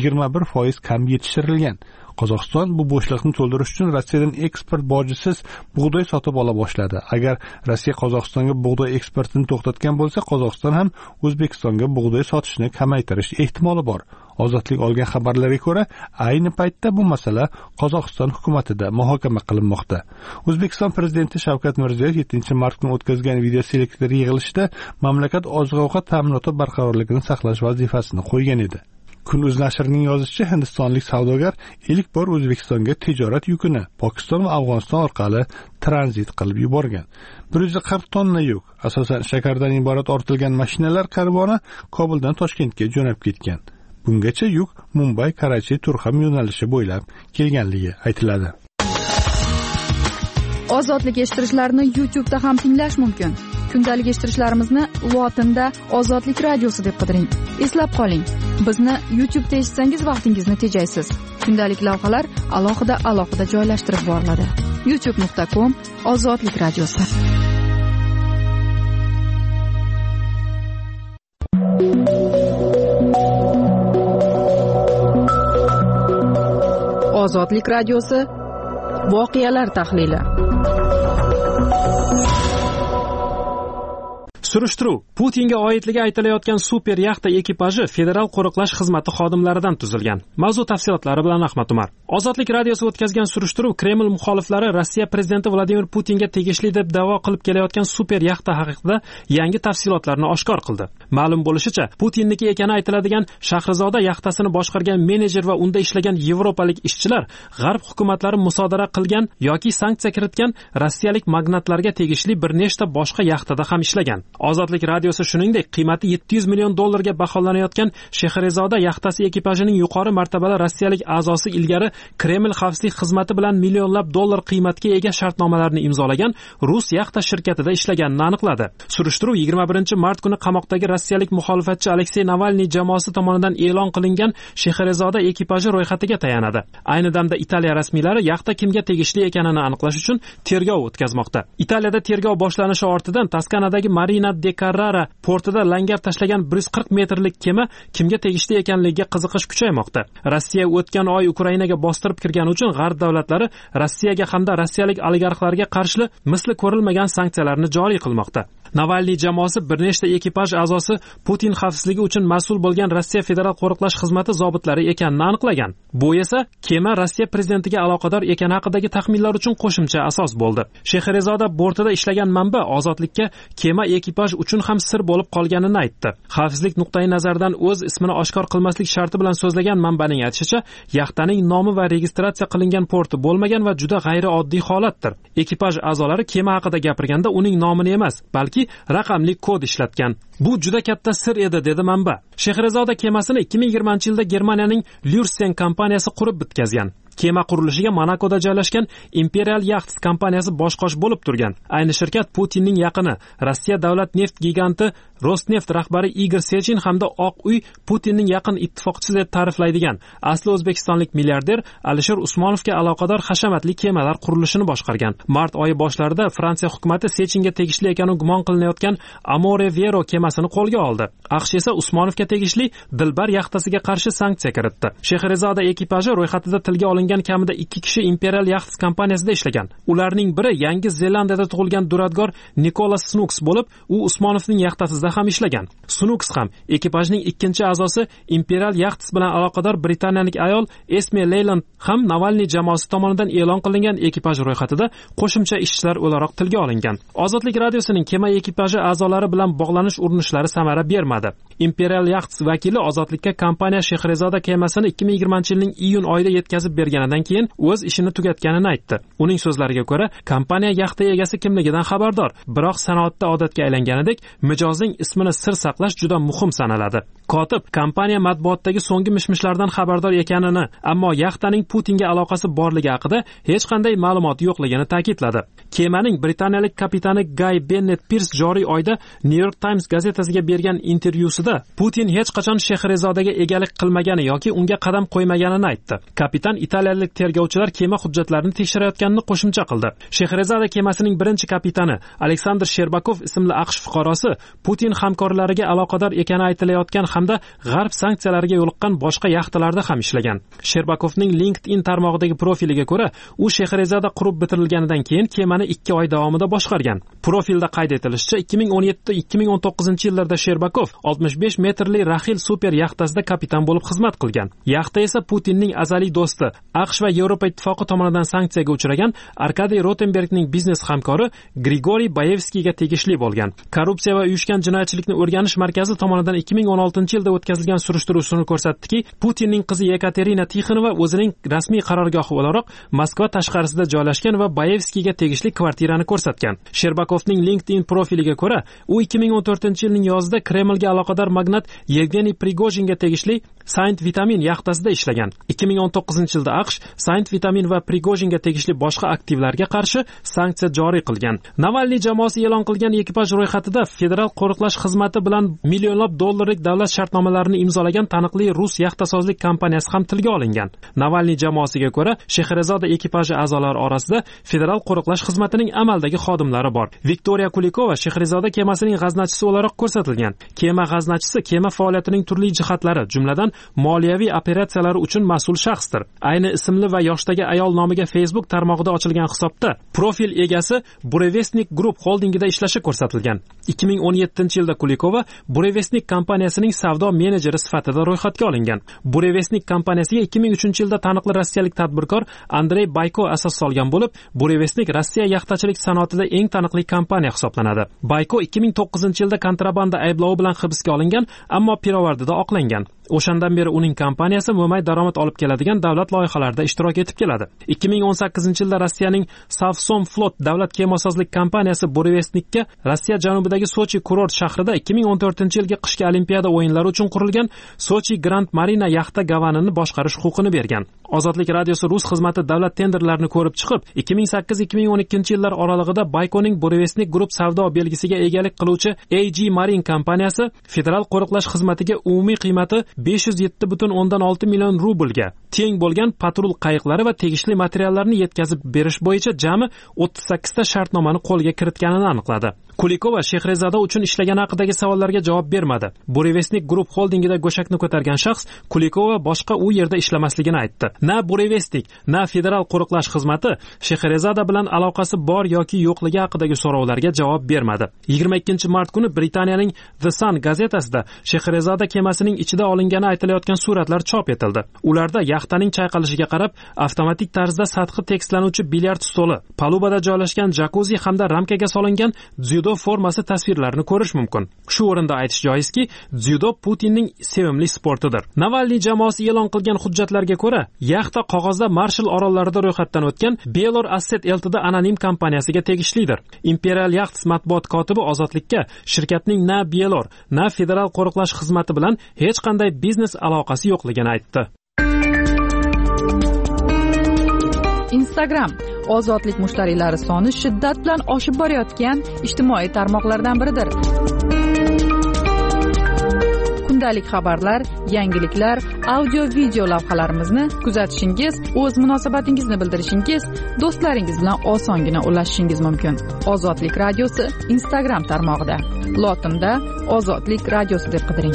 21% kam yetishtirilgan. Qozog'iston bu bo'shliqni to'ldirish uchun Rossiyadan eksport bojisiz bug'doy sotib ola boshladi. Agar Rossiya Qozog'istonga bug'doy eksportini to'xtatgan bo'lsa, Qozog'iston ham O'zbekistonga bug'doy sotishni kamaytirish ehtimoli bor. Ozodlik olgan xabarlarga ko'ra, ayni paytda bu masala Qozog'iston hukumatida muhokama qilinmoqda. O'zbekiston prezidenti Shavkat Mirziyoyev 7-mart kuni o'tkazgan videoselektor yig'ilishida mamlakat oziq-ovqat ta'minoti barqarorligini saqlash vazifasini qo'ygan edi. Kun.uz nashrining yozishicha, hindistonlik savdogar ilk bor O'zbekistonga tijorat yukini Pokiston va Afg'oniston orqali tranzit qilib yuborgan. 140 tonna yuk, asosan shakardan iborat ortilgan mashinalar karvoni Kobuldan Toshkentga jo'nab ketgan. Bungacha yuk Mumbay, Karachi, Turxam yo'nalishi bo'ylab kelganligi aytiladi. Ozodlik eshittirishlarni YouTube'da ham tinglash mumkin. Kundalik eshittirishlarimizni lotinda Ozodlik radiosi deb qidiring. Eslab qoling, bizni YouTube'da eshitsangiz vaqtingizni tejaysiz. Kundalik lavhalar alohida joylashtirib boriladi. youtube.com/Ozodlik radiosi. Ozodlik radiosi voqealar tahlili. Surishtiruv Putinga oidligi aytilayotgan super yaxta ekipaji federal qo'riqlash xizmati xodimlaridan tuzilgan. Mavzu tafsilotlari bilan Ahmad Umar. Ozodlik radiosi o'tkazgan surishtiruv Kreml muxoliflari Rossiya prezidenti Vladimir Putinga tegishli deb da'vo qilib kelayotgan super yaxta haqida yangi tafsilotlarni oshkor qildi. Ma'lum bo'lishicha, Putinniki ekani aytiladigan Shahrizoda yaxtasini boshqargan menejer va unda ishlagan yevropalik ishchilar g'arb hukumatlari musodara qilgan yoki sanksiya kiritgan rossiyalik magnatlarga tegishli bir nechta boshqa yaxtada ham ishlagan. Ozodlik radiosi shuningdek, qiymati $700 million baholanayotgan Shahrizoda yaxtasi ekipajining yuqori martabali rossiyalik a'zosi ilgari Kreml xavfsizlik xizmati bilan millionlab dollar qiymatga ega shartnomalarni imzolagan rus yaxta shirkatida ishlaganini aniqladi. Surishtiruv 21-mart kuni qamoqdagi rossiyalik muxolifatchi Aleksey Navalniy jamoasi tomonidan e'lon qilingan Shahrizoda ekipaji ro'yxatiga tayanadi. Ayni damda Italiya rasmiylari yaxta kimga tegishli ekanini aniqlash uchun tergov o'tkazmoqda. Italiyada tergov boshlanishi ortidan Toskanadagi Marina de Carrara portida langar tashlagan 140 metrlik kema kimga tegishli ekanligiga qiziqish kuchaymoqda. Rossiya o'tgan oy Ukrainaga bostirib kirgani uchun g'arb davlatlari Rossiyaga hamda rossiyalik oligarxlarga qarshi misli ko'rilmagan sanksiyalarni joriy qilmoqda. Navalniy jamoasi bir nechta ekipaj a'zosi Putin xavfsizligi uchun mas'ul bo'lgan Rossiya federal qo'riqlash xizmati zobitlari ekanini aniqlagan. Bu esa kema Rossiya prezidentiga aloqador ekani haqidagi taxminlar uchun qo'shimcha asos bo'ldi. Shahrizoda bortida ishlagan manba Ozodlikka kema ekipaj uchun ham sir bo'lib qolganini aytdi. Xavfsizlik nuqtai nazaridan o'z ismini oshkor qilmaslik sharti bilan so'zlagan manbaning aytishicha, yaxtaning nomi va registratsiya qilingan porti bo'lmagan va juda g'ayrioddiy holatdir. Ekipaj a'zolari kema haqida gapirganda uning nomini emas, balki raqamli kod ishlatgan. Bu juda katta sir edi, dedi manba. Shahrizoda kemasini 2020-yilda Germaniyaning Lürsen kompaniyasi qurib bitkazgan. Kema qurilishiga Monakoda joylashgan Imperial Yachts kompaniyasi bosh-qosh bo'lib turgan. Ayni shirkat Putinning yaqini, Rossiya davlat neft giganti Rosneft rahbari Igor Sechin hamda Oq uy Putinning yaqin ittifoqchisi deb ta'riflaydigan asli o'zbekistonlik milliarder Alisher Usmonovga aloqador hashamatli kemalar qurilishini boshqargan. Mart oyi boshlarida Fransiya hukumatati Sechinga tegishli ekani gumon qilinayotgan Amore Vero kemasini qo'lga oldi. AQSh esa Usmonovga tegishli Dilbar yaxtasiga qarshi sanksiya kiritdi. Shehrizoda ekipaji ro'yxatida tilga olingan kamida 2 kishi Imperial Yachts kompaniyasida ishlagan. Ularning biri Yangi Zelandiyada tug'ilgan duradgor Nicholas Snooks bo'lib, u Usmonovning yaxtasida ham ishlagan. Snooks ham ekipajning ikkinchi a'zosi Imperial Yachts bilan aloqador britaniyalik ayol Esme Leyland ham Navalniy jamoasi tomonidan e'lon qilingan ekipaj ro'yxatida qo'shimcha ishchilar o'laroq tilga olingan. Ozodlik radiosining kema ekipaji a'zolari bilan bog'lanish urinishlari samara bermadi. Imperial Yachts vakili Ozodlikka kompaniya Shehrizoda kemasini 2020-yilning iyun oyida yetkazib berganidan keyin o'z ishini tugatganini aytdi. Uning so'zlariga ko'ra, kompaniya yaxta egasi kimligidan xabardor, biroq sanoatda odatga aylanganidek mijozning ismini sir saqlash juda muhim sanaladi. Kotib kompaniya matbuotdagi so'nggi mishmishlardan xabardor ekanini, ammo yaxtaning Putinga aloqasi borligi haqida hech qanday ma'lumot yo'qligini ta'kidladi. Kemaning britaniyalik kapitani Guy Bennett Pierce joriy oyda New York Times gazetasiga bergan intervyusida Putin hech qachon Shehrizodaga egalik qilmagani yoki unga qadam qo'ymaganini aytdi. Kapitan italiyalik tergovchilar kema hujjatlarini tekshirayotganini qo'shimcha qildi. Shehrizoda kemasining birinchi kapitani Aleksandr Sherbakov ismli AQSh fuqarosi Putin hamkorlariga aloqador ekani aytilayotgan hamda g'arb sanksiyalariga yo'liqqan boshqa yaxtalarda ham ishlagan. Sherbakovning LinkedIn tarmog'idagi profiliga ko'ra, u Shehrizoda qurib bitirilganidan keyin kemani 2 oy davomida boshqargan. Profilda qayd etilishicha, 2017-2019 yillarda Sherbakov 65 metrli Rahil super yaxtasida kapitan bo'lib xizmat qilgan. Yaxta esa Putinning azaliy do'sti, AQSh va Yevropa ittifoqi tomonidan sanksiyaga uchragan Arkadiy Rotenbergning biznes hamkori Grigoriy Bayevskiyga tegishli bo'lgan. Korrupsiya va uyushgan jinoyatchilikni o'rganish markazi tomonidan 2016-yilda o'tkazilgan surishtiruv ko'rsatdiki, Putinning qizi Yekaterina Tixonova o'zining rasmiy qarorgohi o'laroq Moskva tashqarisida joylashgan va Bayevskiyga tegishli kvartirani ko'rsatgan. Sherbakovning LinkedIn profiliga ko'ra, u 2014-yilning yozida Kremlga aloqador magnat Yevgeniy Prigojinga tegishli Saint Vitamin yaxtasida ishlagan. 2019-yilda AQSh Saint Vitamin va Prigojinga tegishli boshqa aktivlarga qarshi sanksiya joriy qilgan. Navalniy jamoasi e'lon qilgan ekipaj ro'yxatida Federal qo'riqlash xizmati bilan millionlab dollarlik davlat shartnomalarini imzolagan taniqli rus yaxtasozlik kompaniyasi ham tilga olingan. Navalniy jamoasiga ko'ra, Shehrizoda ekipaji a'zolari orasida Federal qo'riqlash xizmatining amaldagi xodimlari bor. Viktoriya Kulikova Shehrizoda kemasining g'aznachisi o'laroq ko'rsatilgan. Kema g'aznachisi kema faoliyatining turli jihatlari, jumladan moliyaviy operatsiyalar uchun mas'ul shaxsdir. Ayni ismli va yoshdagi ayol nomiga Facebook tarmog'ida ochilgan hisobda profil egasi Burevestnik Group holdingida ishlashi ko'rsatilgan. 2017-yilda Kulikova Burevestnik kompaniyasining savdo menejeri sifatida ro'yxatga olingan. Burevestnik kompaniyasiga 2003-yilda taniqli rossiyalik tadbirkor Andrey Bayko asos solgan bo'lib, Burevestnik Rossiya yaxtachilik sanoatida eng taniqli kompaniya hisoblanadi. Bayko 2009-yilda kontrabanda ayblovi bilan hibsga olingan, ammo pirovardida oqlangan. O'shandan beri uning kompaniyasi mo'may daromad olib keladigan davlat loyihalarida ishtirok etib keladi. 2018-yilda Rossiyaning Savsomflot davlat kemasozlik kompaniyasi Burevestnikka Rossiya janubidagi Sochi kurort shahrida 2014-yilgi qishki olimpiada o'yinlari uchun qurilgan Sochi Grand Marina yaxta gavanini boshqarish huquqini bergan. Ozodlik radiosi rus xizmati davlat tenderlarini ko'rib chiqib, 2008-2012-yillar oralig'ida Baykoning Burevestnik Group savdo belgisiga egalik qiluvchi AG Marine kompaniyasi Federal qo'riqlash xizmatiga umumiy qiymati 507,6 million rublga teng bo'lgan patrul qayiqlari va tegishli materiallarni yetkazib berish bo'yicha jami 38 ta shartnomani qo'lga kiritganini aniqladi. Kulikova Shehrizoda uchun ishlagan haqidagi savollarga javob bermadi. Burevestnik Group holdingida go'shakni ko'targan shaxs Kulikova boshqa u yerda ishlamasligini aytdi. Na Burevestnik, na Federal qo'riqlash xizmati Shehrizoda bilan aloqasi bor yoki yo'qligi haqidagi so'rovlarga javob bermadi. 22-mart kuni Britaniyaning The Sun gazetasida Shehrizoda kemasining ichida olingani aytilayotgan suratlar chop etildi. Ularda yaxtaning chayqalishiga qarab, avtomatik tarzda sathi tekislanuvchi bilyard stoli, palubada joylashgan jakuzi hamda ramkaga solingan dzyudo formasi tasvirlarini ko'rish mumkin. Shu o'rinda aytish joizki, dzyudo Putinning sevimli sportidir. Navalniy jamoasi e'lon qilgan hujjatlarga ko'ra, yaxta qog'ozda Marshall orollarida ro'yxatdan o'tgan Belor Asset Ltd anonim kompaniyasiga tegishlidir. Imperial Yachts matbuot kotibi Ozodlikka shirkatning na Belor, na Federal qo'riqlash xizmati bilan hech qanday biznes aloqasi yo'qligini aytdi. Instagram ozodlik mushtariylari soni shiddat bilan oshib borayotgan ijtimoiy tarmoqlardan biridir. Kundalik xabarlar, yangiliklar, audio video lavhalarimizni kuzatishingiz, o'z munosabatingizni bildirishingiz, do'stlaringiz bilan osongina ulashishingiz mumkin. Ozodlik radiosi Instagram tarmog'ida. Lotinda Ozodlik radiosi deb qidiring.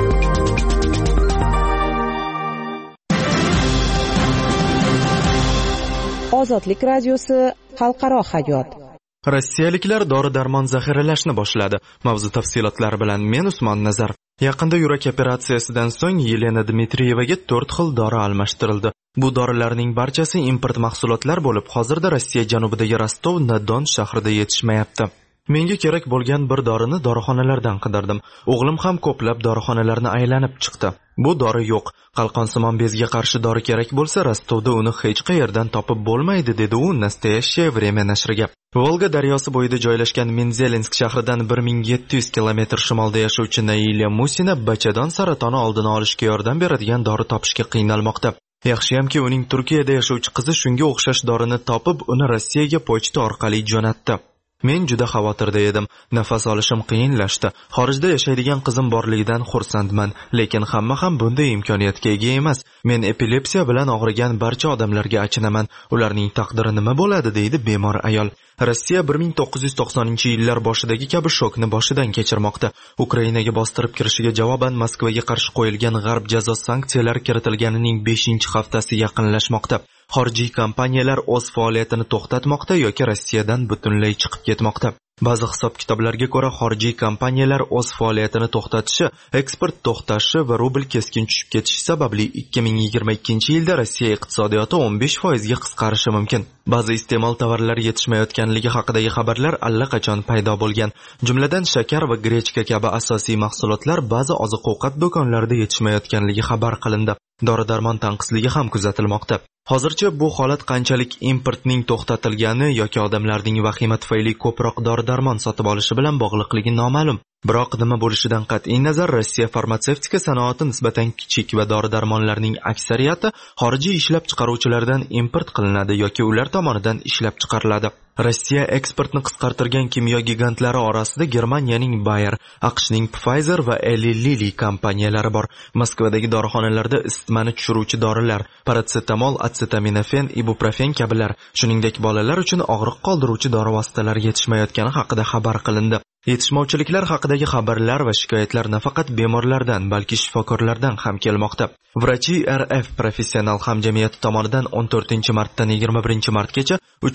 Ozodlik radiosi xalqaro hayot. Rossiyaliklar dori-darmon zaxiralashni boshladi. Mavzu tafsilotlari bilan men Usmon Nazar. Yaqinda yurak operatsiyasidan so'ng Yelena Dmitriyevaga 4 xil dori almashtirildi. Bu dorilarning barchasi import mahsulotlar bo'lib, hozirda Rossiya janubidagi Rostov-na-Don shahrida yetishmayapti. Menga kerak bo'lgan bir dorini dorixonalardan qidirdim. O'g'lim ham ko'plab dorixonalarni aylanib chiqdi. Bu dori yo'q. Qalqonsimon bezga qarshi dori kerak bo'lsa, Rostovda uni hech qayerdan topib bo'lmaydi, dedi u Nastoящее время nashriga. Volga daryosi bo'yida joylashgan Menzelinsk shahridan 1700 kilometr shimolda yashovchi Nailya Musina bachadon saratoni oldini olishga yordam beradigan dori topishga qiynalmoqda. Yaxshiyamki, uning Turkiyada yashovchi qizi shunga o'xshash dorini topib, uni Rossiyaga pochta orqali jo'natdi. Men juda xavotirda edim. Nafas olishim qiyinlashdi. Xorijda yashaydigan qizim borligidan xursandman, lekin hamma ham bunday imkoniyatga ega emas. Men epilepsiya bilan og'rigan barcha odamlarga achinaman. Ularning taqdiri nima bo'ladi, deydi bemor ayol. Rossiya 1990-yillar boshidagi kabi shokni boshidan kechirmoqda. Ukrainaga bostirib kirishiga javoban Moskvaga qarshi qo'yilgan g'arb jazo sanksiyalari kiritilganining 5-haftasi yaqinlashmoqda. Xorijiy kompaniyalar o'z faoliyatini to'xtatmoqda yoki Rossiyadan butunlay chiqib ketmoqda. Ba'zi hisob-kitoblarga ko'ra, xorijiy kompaniyalar o'z faoliyatini to'xtatishi, eksport to'xtashi va rubl keskin tushib ketishi sababli 2022-yilda Rossiya iqtisodiyoti 15% ga qisqarishi mumkin. Ba'zi iste'mol tovarlari yetishmayotganligi haqidagi xabarlar allaqachon paydo bo'lgan. Jumladan shakar va grechka kabi asosiy mahsulotlar ba'zi oziq-ovqat do'konlarida yetishmayotganligi xabar qilindi. Dori-darmon tanqisligi ham kuzatilmoqda. Hozircha bu holat qanchalik importning to'xtatilgani yoki odamlarning vahima tufayli ko'proq dori-darmon sotib olishi bilan bog'liqligi noma'lum. Biroq nima bo'lishidan qat'iy nazar, Rossiya farmatsevtika sanoati nisbatan kichik va dori-darmonlarning aksariyati xorijiy ishlab chiqaruvchilardan import qilinadi yoki ular tomonidan ishlab chiqariladi. Rossiya eksportni qisqartirgan kimyo gigantlari orasida Germaniyaning Bayer, AQShning Pfizer va Eli Lilly kompaniyalari bor. Moskvadagi dorixonalarda isitmani tushiruvchi dorilar, parasetamol, acetaminofen, ibuprofen kabilar, shuningdek bolalar uchun og'riq qoldiruvchi dori vositalari yetishmayotgani haqida xabar qilindi. Yetishmovchiliklar haqidagi xabarlar va shikoyatlar nafaqat bemorlardan, balki shifokorlardan ham kelmoqda. Vrachi RF professional hamjamiyati tomonidan 14-martdan 21-martgacha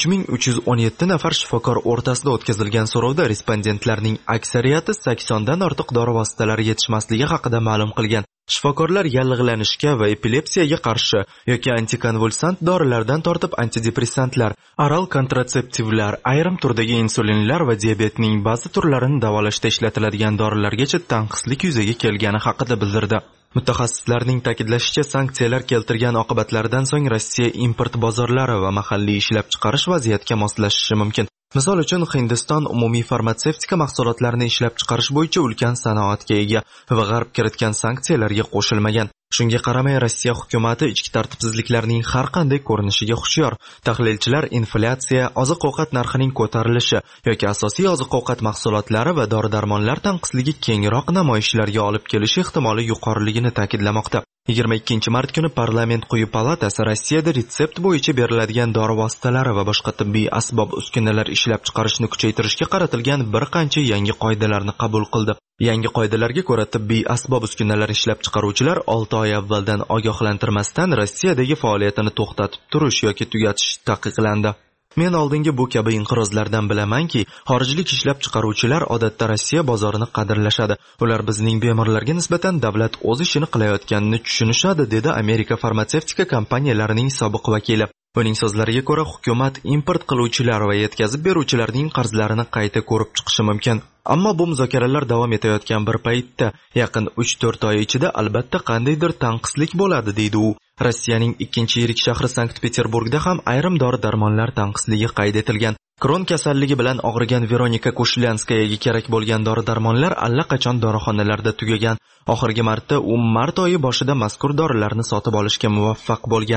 3317 nafar shifokor o'rtasida o'tkazilgan so'rovda respondentlarning aksariyati 80 dan ortiq dori vositalari yetishmasligi haqida ma'lum qilgan. Shifokorlar yallig'lanishga va epilepsiyaga qarshi yoki antikonvulsant dorilardan tortib antidepressantlar, oral kontratseptivlar, ayrim turdagi insulinlar va diabetning ba'zi turlarini davolashda ishlatiladigan dorilargacha tanqislik yuzaga kelgani haqida bildirdi. Mutaxassislarning ta'kidlashicha, sanksiyalar keltirgan oqibatlaridan so'ng Rossiya import bozorlari va mahalliy ishlab chiqarish vaziyatga moslashishi mumkin. Misol uchun, Hindiston umumiy farmatsevtika mahsulotlarini ishlab chiqarish bo'yicha ulkan sanoatga ega va g'arb kiritgan sanksiyalarga qo'shilmagan. Shunga qaramay, Rossiya hukumati ichki tartibsizliklarning har qanday ko'rinishiga hushyor. Tahlilchilar inflyatsiya, oziq-ovqat narxining ko'tarilishi yoki asosiy oziq-ovqat mahsulotlari va dori-darmonlar tanqisligi kengroq namoyishlarga olib kelishi ehtimoli yuqoriligini ta'kidlamoqda. 22-mart kuni parlament quyi palatasi Rossiyada retsept bo'yicha beriladigan dori vositalari va boshqa tibbiy asbob-uskunalar ishlab chiqarishni kuchaytirishga qaratilgan bir qancha yangi qoidalarni qabul qildi. Yangi qoidalarga ko'ra, tibbiy asbob-uskunalar ishlab chiqaruvchilar 6 oy avvaldan ogohlantirmasdan Rossiyadagi faoliyatini to'xtatib turish yoki tugatish taqiqlandi. Men oldingi bu kabi inqirozlardan bilamanki, xorijlik ishlab chiqaruvchilar odatda Rossiya bozorini qadrlashadi. Ular bizning bemorlarga nisbatan davlat o'z ishini qilayotganini tushunishadi, dedi Amerika farmatsevtika kompaniyalarining sobiq vakili. Uning so'zlariga ko'ra, hukumat import qiluvchilar va yetkazib beruvchilarning qarzlarini qayta ko'rib chiqishi mumkin. Ammo bu muzokaralar davom etayotgan bir paytda, yaqin 3-4 oy ichida albatta qandaydir tanqislik bo'ladi, deydi u. Rossiyaning ikkinchi yirik shahri Sankt-Peterburgda ham ayrim dori-darmonlar tanqisligi qayd etilgan. Kron kasalligi bilan og'rigan Veronika Kushlyanskayaga kerak bo'lgan dori-darmonlar allaqachon dorixonalarda tugagan. Oxirgi marta u mart oyi boshida mazkur dorilarni sotib olishga muvaffaq bo'lgan.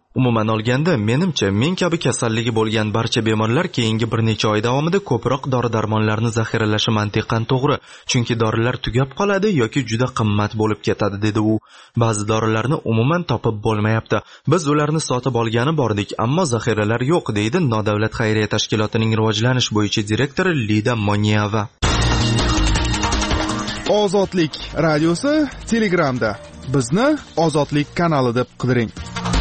Umuman olganda, menimcha, men kabi kasalligi bo'lgan barcha bemorlar keyingi bir necha oy davomida ko'proq dori-darmonlarni zaxiralashi mantiqan to'g'ri, chunki dorilar tugab qoladi yoki juda qimmat bo'lib ketadi, dedi u. Ba'zi dorilarni umuman topib bo'lmayapti. Biz ularni sotib olgani bordik, ammo zaxiralar yo'q, deydi nodavlat xayriya tashkilotining rivojlanish bo'yicha direktori Lida Monyeva. Ozodlik radiosi Telegramda. Bizni Ozodlik kanali deb qidiring.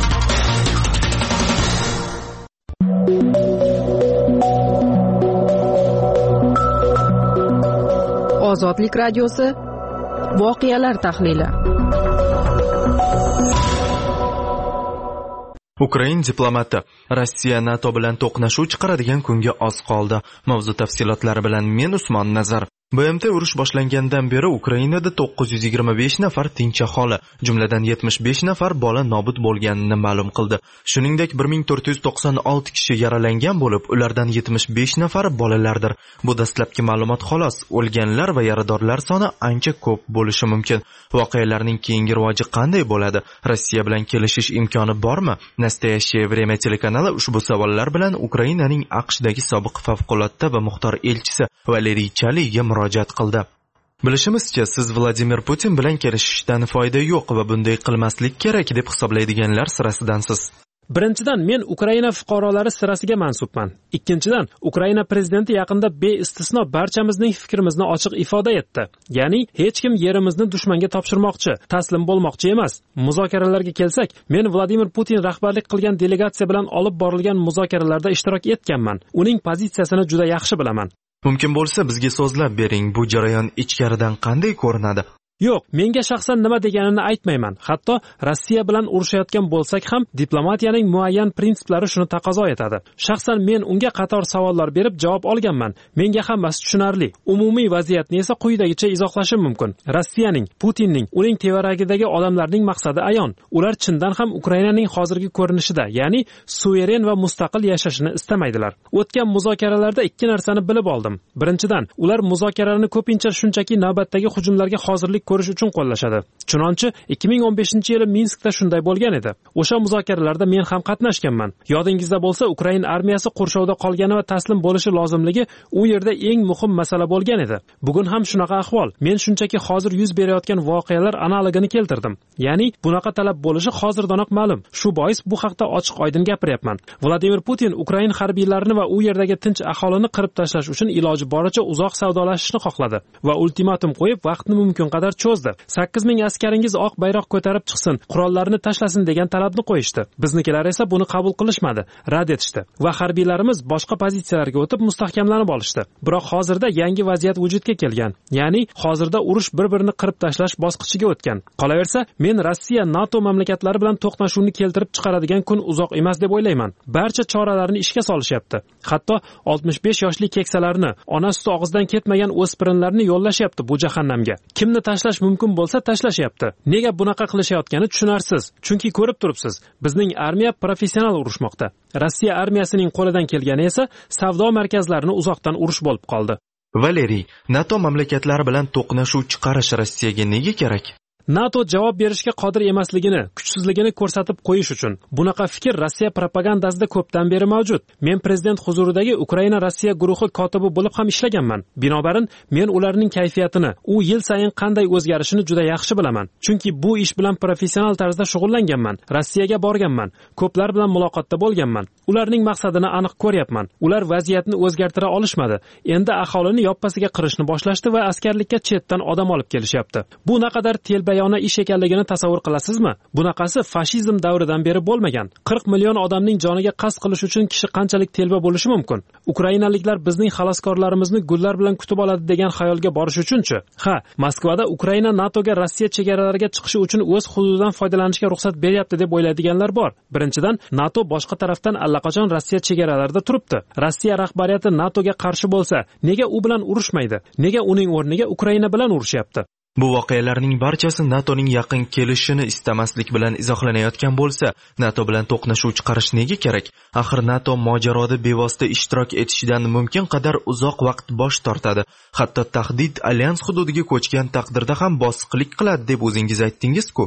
Ozodlik radiosi voqealar tahlili. Ukrain diplomati Rossiya NATO bilan to'qnashuv chiqaradigan kunga oz qoldi. Mavzu tafsilotlari bilan men Usmon Nazar. BMT urush boshlangandan beri Ukrainada 925 nafar tinch aholi, jumladan 75 nafar bola nobud bo'lganini ma'lum qildi. Shuningdek, 1496 kishi yaralangan bo'lib, ulardan 75 nafari bolalardir. Bu dastlabki ma'lumot xolos. O'lganlar va yaradorlar soni ancha ko'p bo'lishi mumkin. Voqealarning keyingi rivoji qanday bo'ladi? Rossiya bilan kelishish imkoni bormi? Nastoyashye Vremya telekanali ushbu savollar bilan Ukrainaning AQShdagi sobiq favqulodda va muxtor elchisi Valeriy Chaliga murojaat qildi. Bilishimizcha, siz Vladimir Putin bilan kelishishdan foyda yo'q va bunday qilmaslik kerak deb hisoblaydiganlar sirasidansiz. Birinchidan, men Ukraina fuqarolari sirasiga mansubman. Ikkinchidan, Ukraina prezidenti yaqinda beistisno barchamizning fikrimizni ochiq ifoda etdi. Ya'ni, hech kim yerimizni dushmanga topshirmoqchi, taslim bo'lmoqchi emas. Muzokaralarga kelsak, men Vladimir Putin rahbarlik qilgan delegatsiya bilan olib borilgan muzokaralarda ishtirok etganman. Uning pozitsiyasini juda yaxshi bilaman. Mumkin bo'lsa, bizga so'zlab bering, bu jarayon ichkaridan qanday ko'rinadi? Yo'q, menga shaxsan nima deganini aytmayman. Hatto Rossiya bilan urushayotgan bo'lsak ham, diplomatiyaning muayyan prinsiplari shuni taqozo etadi. Shaxsan men unga qator savollar berib javob olganman. Menga hammasi tushunarli. Umumiy vaziyatni esa quyidagicha izohlashim mumkin. Rossiyaning, Putinning, uning tevaragidagi odamlarning maqsadi ayon. Ular chindan ham Ukrainaning hozirgi ko'rinishida, ya'ni suveren va mustaqil yashashini istamaydilar. O'tgan muzokaralarda ikki narsani bilib oldim. Birinchidan, ular muzokaralarni ko'pincha shunchaki navbatdagi hujumlarga hozirlik ko'rish uchun qo'llashadi. Chunonchi 2015-yili Minskda shunday bo'lgan edi. O'sha muzokaralarda men ham qatnashganman. Yodingizda bo'lsa, Ukraina armiyasi qurshovda qolgani va taslim bo'lishi lozimligi u yerda eng muhim masala bo'lgan edi. Bugun ham shunaqa ahvol. Men shunchaki hozir yuz berayotgan voqealar analogini keltirdim. Ya'ni bunaqa talab bo'lishi hozirdanoq ma'lum. Shu bois bu haqda ochiq-oydin gapiryapman. Vladimir Putin Ukraina harbiylarini va u yerdagi tinch aholini qirib tashlash uchun iloji boricha uzoq savdolashishni xohladi va ultimatum qo'yib vaqtni mumkin qadar cho'zdi. 8000 askaringiz oq bayroq ko'tarib chiqsin, qurollarni tashlasin degan talabni qo'yishdi. Biznikilar esa buni qabul qilishmadi, rad etishdi va harbiylarimiz boshqa pozitsiyalarga o'tib mustahkamlanib olishdi. Biroq hozirda yangi vaziyat vujudga kelgan. Ya'ni hozirda urush bir-birini qirib tashlash bosqichiga o'tgan. Qolaversa, men Rossiya NATO mamlakatlari bilan to'qnashuvni keltirib chiqaradigan kun uzoq emas deb o'ylayman. Barcha choralarni ishga solishyapti. Hatto 65 yoshli keksalarni, ona suti og'izdan ketmagan o'spirinlarni yo'llashyapti bu jahannamga. Kimni tashlash mumkin bo'lsa tashlashyapti. Nega bunaqa qilishayotgani tushunarsiz. Chunki ko'rib turibsiz, bizning armiya professional urushmoqda. Rossiya armiyasining qo'lidan kelgani esa savdo markazlarini uzoqdan urush bo'lib qoldi. Valeriy, NATO mamlakatlari bilan to'qnashuv chiqarish Rossiyaga nega kerak? NATO javob berishga qodir emasligini, kuchsizligini ko'rsatib qo'yish uchun. Bunaqa fikr Rossiya propagandasida ko'pdan beri mavjud. Men prezident huzuridagi Ukraina Rossiya guruhi kotibi bo'lib ham ishlaganman. Binobarin, men ularning kayfiyatini, u yil sayin qanday o'zgarishini juda yaxshi bilaman. Chunki bu ish bilan professional tarzda shug'ullanganman. Rossiyaga borganman, ko'plar bilan muloqotda bo'lganman. Ularning maqsadini aniq ko'ryapman. Ular vaziyatni o'zgartira olishmadi. Endi aholini yoppasiga qirishni boshlashdi va askarlikka chetdan odam olib kelishyapti. Bu naqadar telbayona ish ekanligini tasavvur qilasizmi? Bunaqasi fashizm davridan beri bo'lmagan. 40 million odamning joniga qasd qilish uchun kishi qanchalik telba bo'lishi mumkin? Ukrainaliklar bizning xaloskorlarimizni gullar bilan kutib oladi degan xayolga borish uchunchi? Ha, Moskvada Ukraina NATOga Rossiya chegaralariga chiqishi uchun o'z hududidan foydalanishga ruxsat beryapti deb o'ylaydiganlar bor. Birinchidan, NATO boshqa tarafdan allaqachon Rossiya chegaralarida turibdi. Rossiya rahbariyati NATOga qarshi bo'lsa, nega u bilan urushmaydi? Nega uning o'rniga Ukraina bilan urushyapti? Bu voqealarning barchasi NATOning yaqin kelishini istamaslik bilan izohlanayotgan bo'lsa, NATO bilan to'qnashuv chiqarish nega kerak? Axir NATO mojaroda bevosita ishtirok etishidan mumkin qadar uzoq vaqt bosh tortadi. Hatto tahdid alyans hududiga ko'chgan taqdirda ham bosiqlik qiladi deb o'zingiz aytdingiz-ku.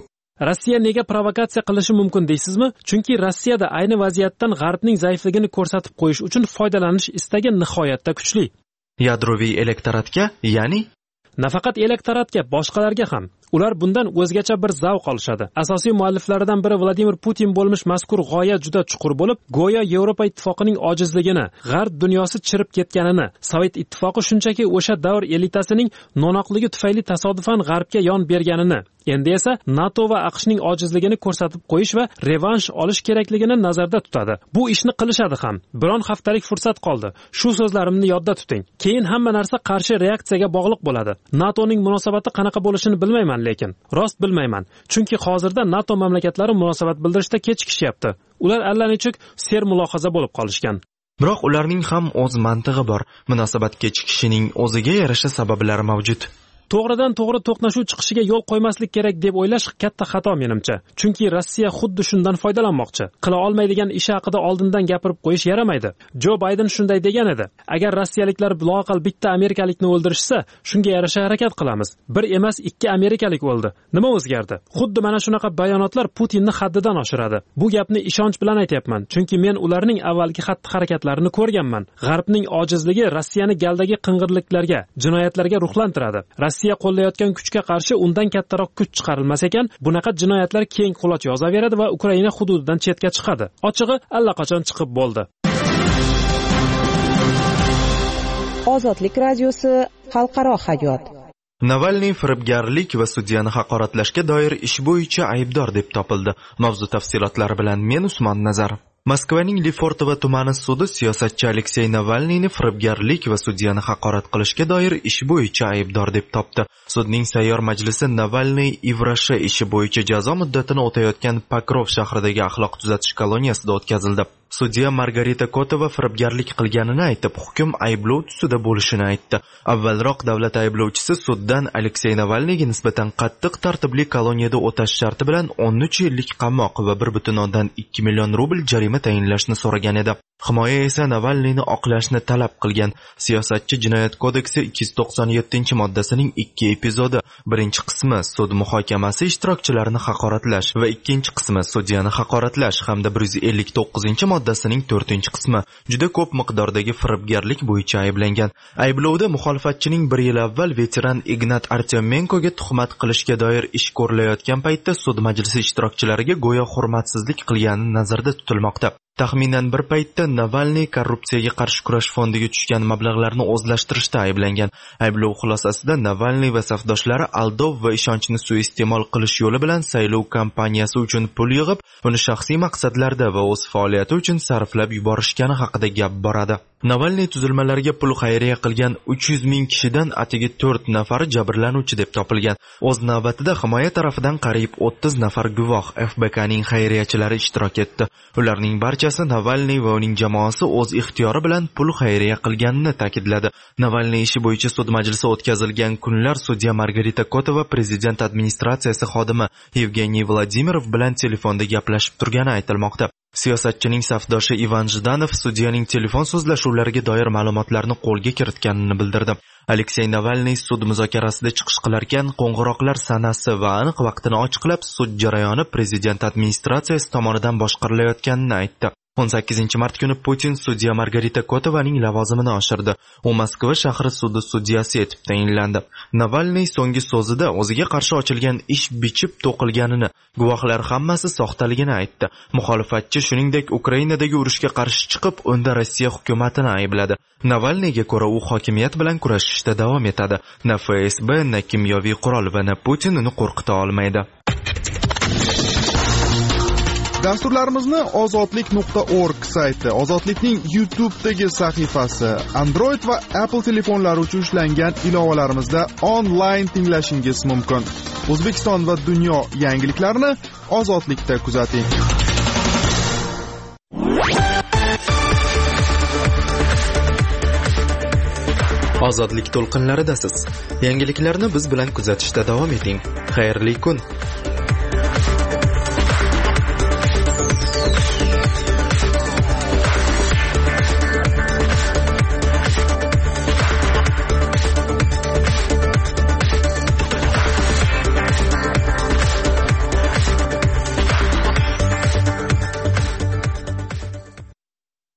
Rossiya nega provokatsiya qilishi mumkin deysizmi? Chunki Rossiyada ayni vaziyatdan G'arbning zaifligini ko'rsatib qo'yish uchun foydalanish istagi nihoyatda kuchli. Yadroviy elektoratga, ya'ni nafaqat elektoratga, boshqalarga ham. Ular bundan o'zgacha bir zavq olishadi. Asosiy mualliflaridan biri Vladimir Putin bo'lmish mazkur g'oya juda chuqur bo'lib, go'yo Yevropa ittifoqining ojizligini, G'arb dunyosi chirib ketganini, Sovet ittifoqi shunchaki o'sha davr elitasining no'noqligi tufayli tasodifan G'arbga yon berganini, endi esa NATO va AQShning ojizligini ko'rsatib qo'yish va revansh olish kerakligini nazarda tutadi. Bu ishni qilishadi ham. Biron haftalik fursat qoldi. Shu so'zlarimni yodda tuting. Keyin hamma narsa qarshi reaksiyaga bog'liq bo'ladi. NATOning munosabati qanaqa bo'lishini bilmayman, lekin rost bilmayman. Chunki hozirda NATO mamlakatlari munosabat bildirishda kechikishyapti. Ular allanechuk sermulohaza bo'lib qolishgan. Biroq ularning ham o'z mantig'i bor. Munosabat kechikishining o'ziga yarasha sabablari mavjud. To'g'ridan to'g'ri to'qnashuv chiqishiga yo'l qo'ymaslik kerak deb o'ylash katta xato menimcha. Chunki Rossiya xuddi shundan foydalanmoqchi. Qila olmaydigan ishi haqida oldindan gapirib qo'yish yaramaydi. Jo Bayden shunday degan edi. Agar rossiyaliklar loaqal bitta amerikalikni o'ldirishsa, shunga yarasha harakat qilamiz. Bir emas, 2 amerikalik o'ldi. Nima o'zgardi? Xuddi mana shunaqa bayonotlar Putinni haddidan oshiradi. Bu gapni ishonch bilan aytayapman, chunki men ularning avvalgi xatti-harakatlarini ko'rganman. G'arbning ojizligi Rossiyani galdagi qing'irliklarga, jinoyatlarga ruhlantiradi. Rossiya qo'llayotgan kuchga qarshi undan kattaroq kuch chiqarilmas ekan, bunaqa jinoyatlar keng quloch yozaveradi va Ukraina hududidan chetga chiqadi. Ochig'i allaqachon chiqib bo'ldi. Ozodlik radiosi xalqaro hayot. Navalniy firibgarlik va sudyani haqoratlashga doir ish bo'yicha aybdor deb topildi. Mavzu tafsilotlari bilan men Usmon Nazar. Moskvaning Lefortovo tumani sudi siyosatchi Aleksey Navalniyni firibgarlik va sudyani haqorat qilishga doir ish bo'yicha aybdor deb topdi. Sudning sayyor majlisi Navalniy Ivrasha ishi bo'yicha jazo muddatini o'tayotgan Pokrov shahridagi axloq tuzatish koloniyasida o'tkazildi. Sudya Margarita Kotova firibgarlik qilganini aytib, hukm ayblov tusida bo'lishini aytdi. Avvalroq davlat ayblovchisi suddan Aleksey Navalniyga nisbatan qattiq tartibli koloniyada o'tash sharti bilan 13 yillik qamoq va 1.2 million rubl jarima tayinlashni so'ragan edi. Himoya esa Navalniyni oqlashni talab qilgan. Siyosatchi jinoyat kodeksi 297-moddasining 2 epizodi. Birinchi qismi sud muhokamasi ishtirokchilarini haqoratlash va ikkinchi qismi sudyani haqoratlash hamda 159-moddasining 4-qismi juda ko'p miqdordagi firibgarlik bo'yicha ayblangan. Ayblovda muxolifatchining 1 yil avval veteran Ignat Artyomenkoga tuhmat qilishga doir ish ko'rilayotgan paytda sud majlisi ishtirokchilariga go'yo hurmatsizlik qilgani nazarda tutilmoqda. Taxminan bir paytda Navalniy korrupsiyaga qarshi kurash fondiga tushgan mablag'larni o'zlashtirishda ayblangan. Ayblov xulosasida Navalniy va safdoshlari aldov va ishonchni suiiste'mol qilish yo'li bilan saylov kampaniyasi uchun pul yig'ib, uni shaxsiy maqsadlarda va o'z faoliyati uchun sarflab yuborishgani haqida gap boradi. Navalniy tuzilmalariga pul xayriya qilgan 300 ming kishidan atigi 4 nafari jabrlanuvchi deb topilgan. O'z navbatida himoya tarafidan qariyb 30 nafar guvoh FBKning xayriyachilari ishtirok etdi. Ularning barchasi Navalniy va uning jamoasi o'z ixtiyori bilan pul xayriya qilganini ta'kidladi. Navalniy ishi bo'yicha sud majlisi o'tkazilgan kunlar sudya Margarita Kotova prezident administratsiyasi xodimi Evgeniy Vladimirov bilan telefonda gaplashib turgani aytilmoqda. Siyosatchining safdoshi Ivan Zhdanov sudyaning telefon so'zlashuvlariga doir ma'lumotlarni qo'lga kiritganini bildirdi. Aleksey Navalniy sud muzokarasida chiqish qilarkan, qo'ng'iroqlar sanasi va aniq vaqtini ochiqlab, sud jarayoni prezident administratsiyasi tomonidan boshqarilayotganini aytdi. 18 mart kuni Putin sudya Margarita Kotovaning lavozimini oshirdi. U Moskva shahri sudi sudyasi etib tayinlandi. Navalniy so'nggi so'zida o'ziga qarshi ochilgan ish bichib to'qilganini, guvohlar hammasi soxtaligini aytdi. Muxolifatchi shuningdek Ukrainadagi urushga qarshi chiqib, unda Rossiya hukumatini aybladi. Navalniyga ko'ra u hokimiyat bilan kurashishda davom etadi. Na FSB, na kimyoviy qurol va na Putin uni qo'rqita olmaydi. Dasturlarimizni ozodlik.org sayti, Ozodlikning YouTube'dagi sahifasi, Android va Apple telefonlari uchun ishlangan ilovalarimizda onlayn tinglashingiz mumkin. O'zbekiston va dunyo yangiliklarini Ozodlikda kuzating. Ozodlik to'lqinlaridasiz. Yangiliklarni biz bilan kuzatishda davom eting. Xayrli kun.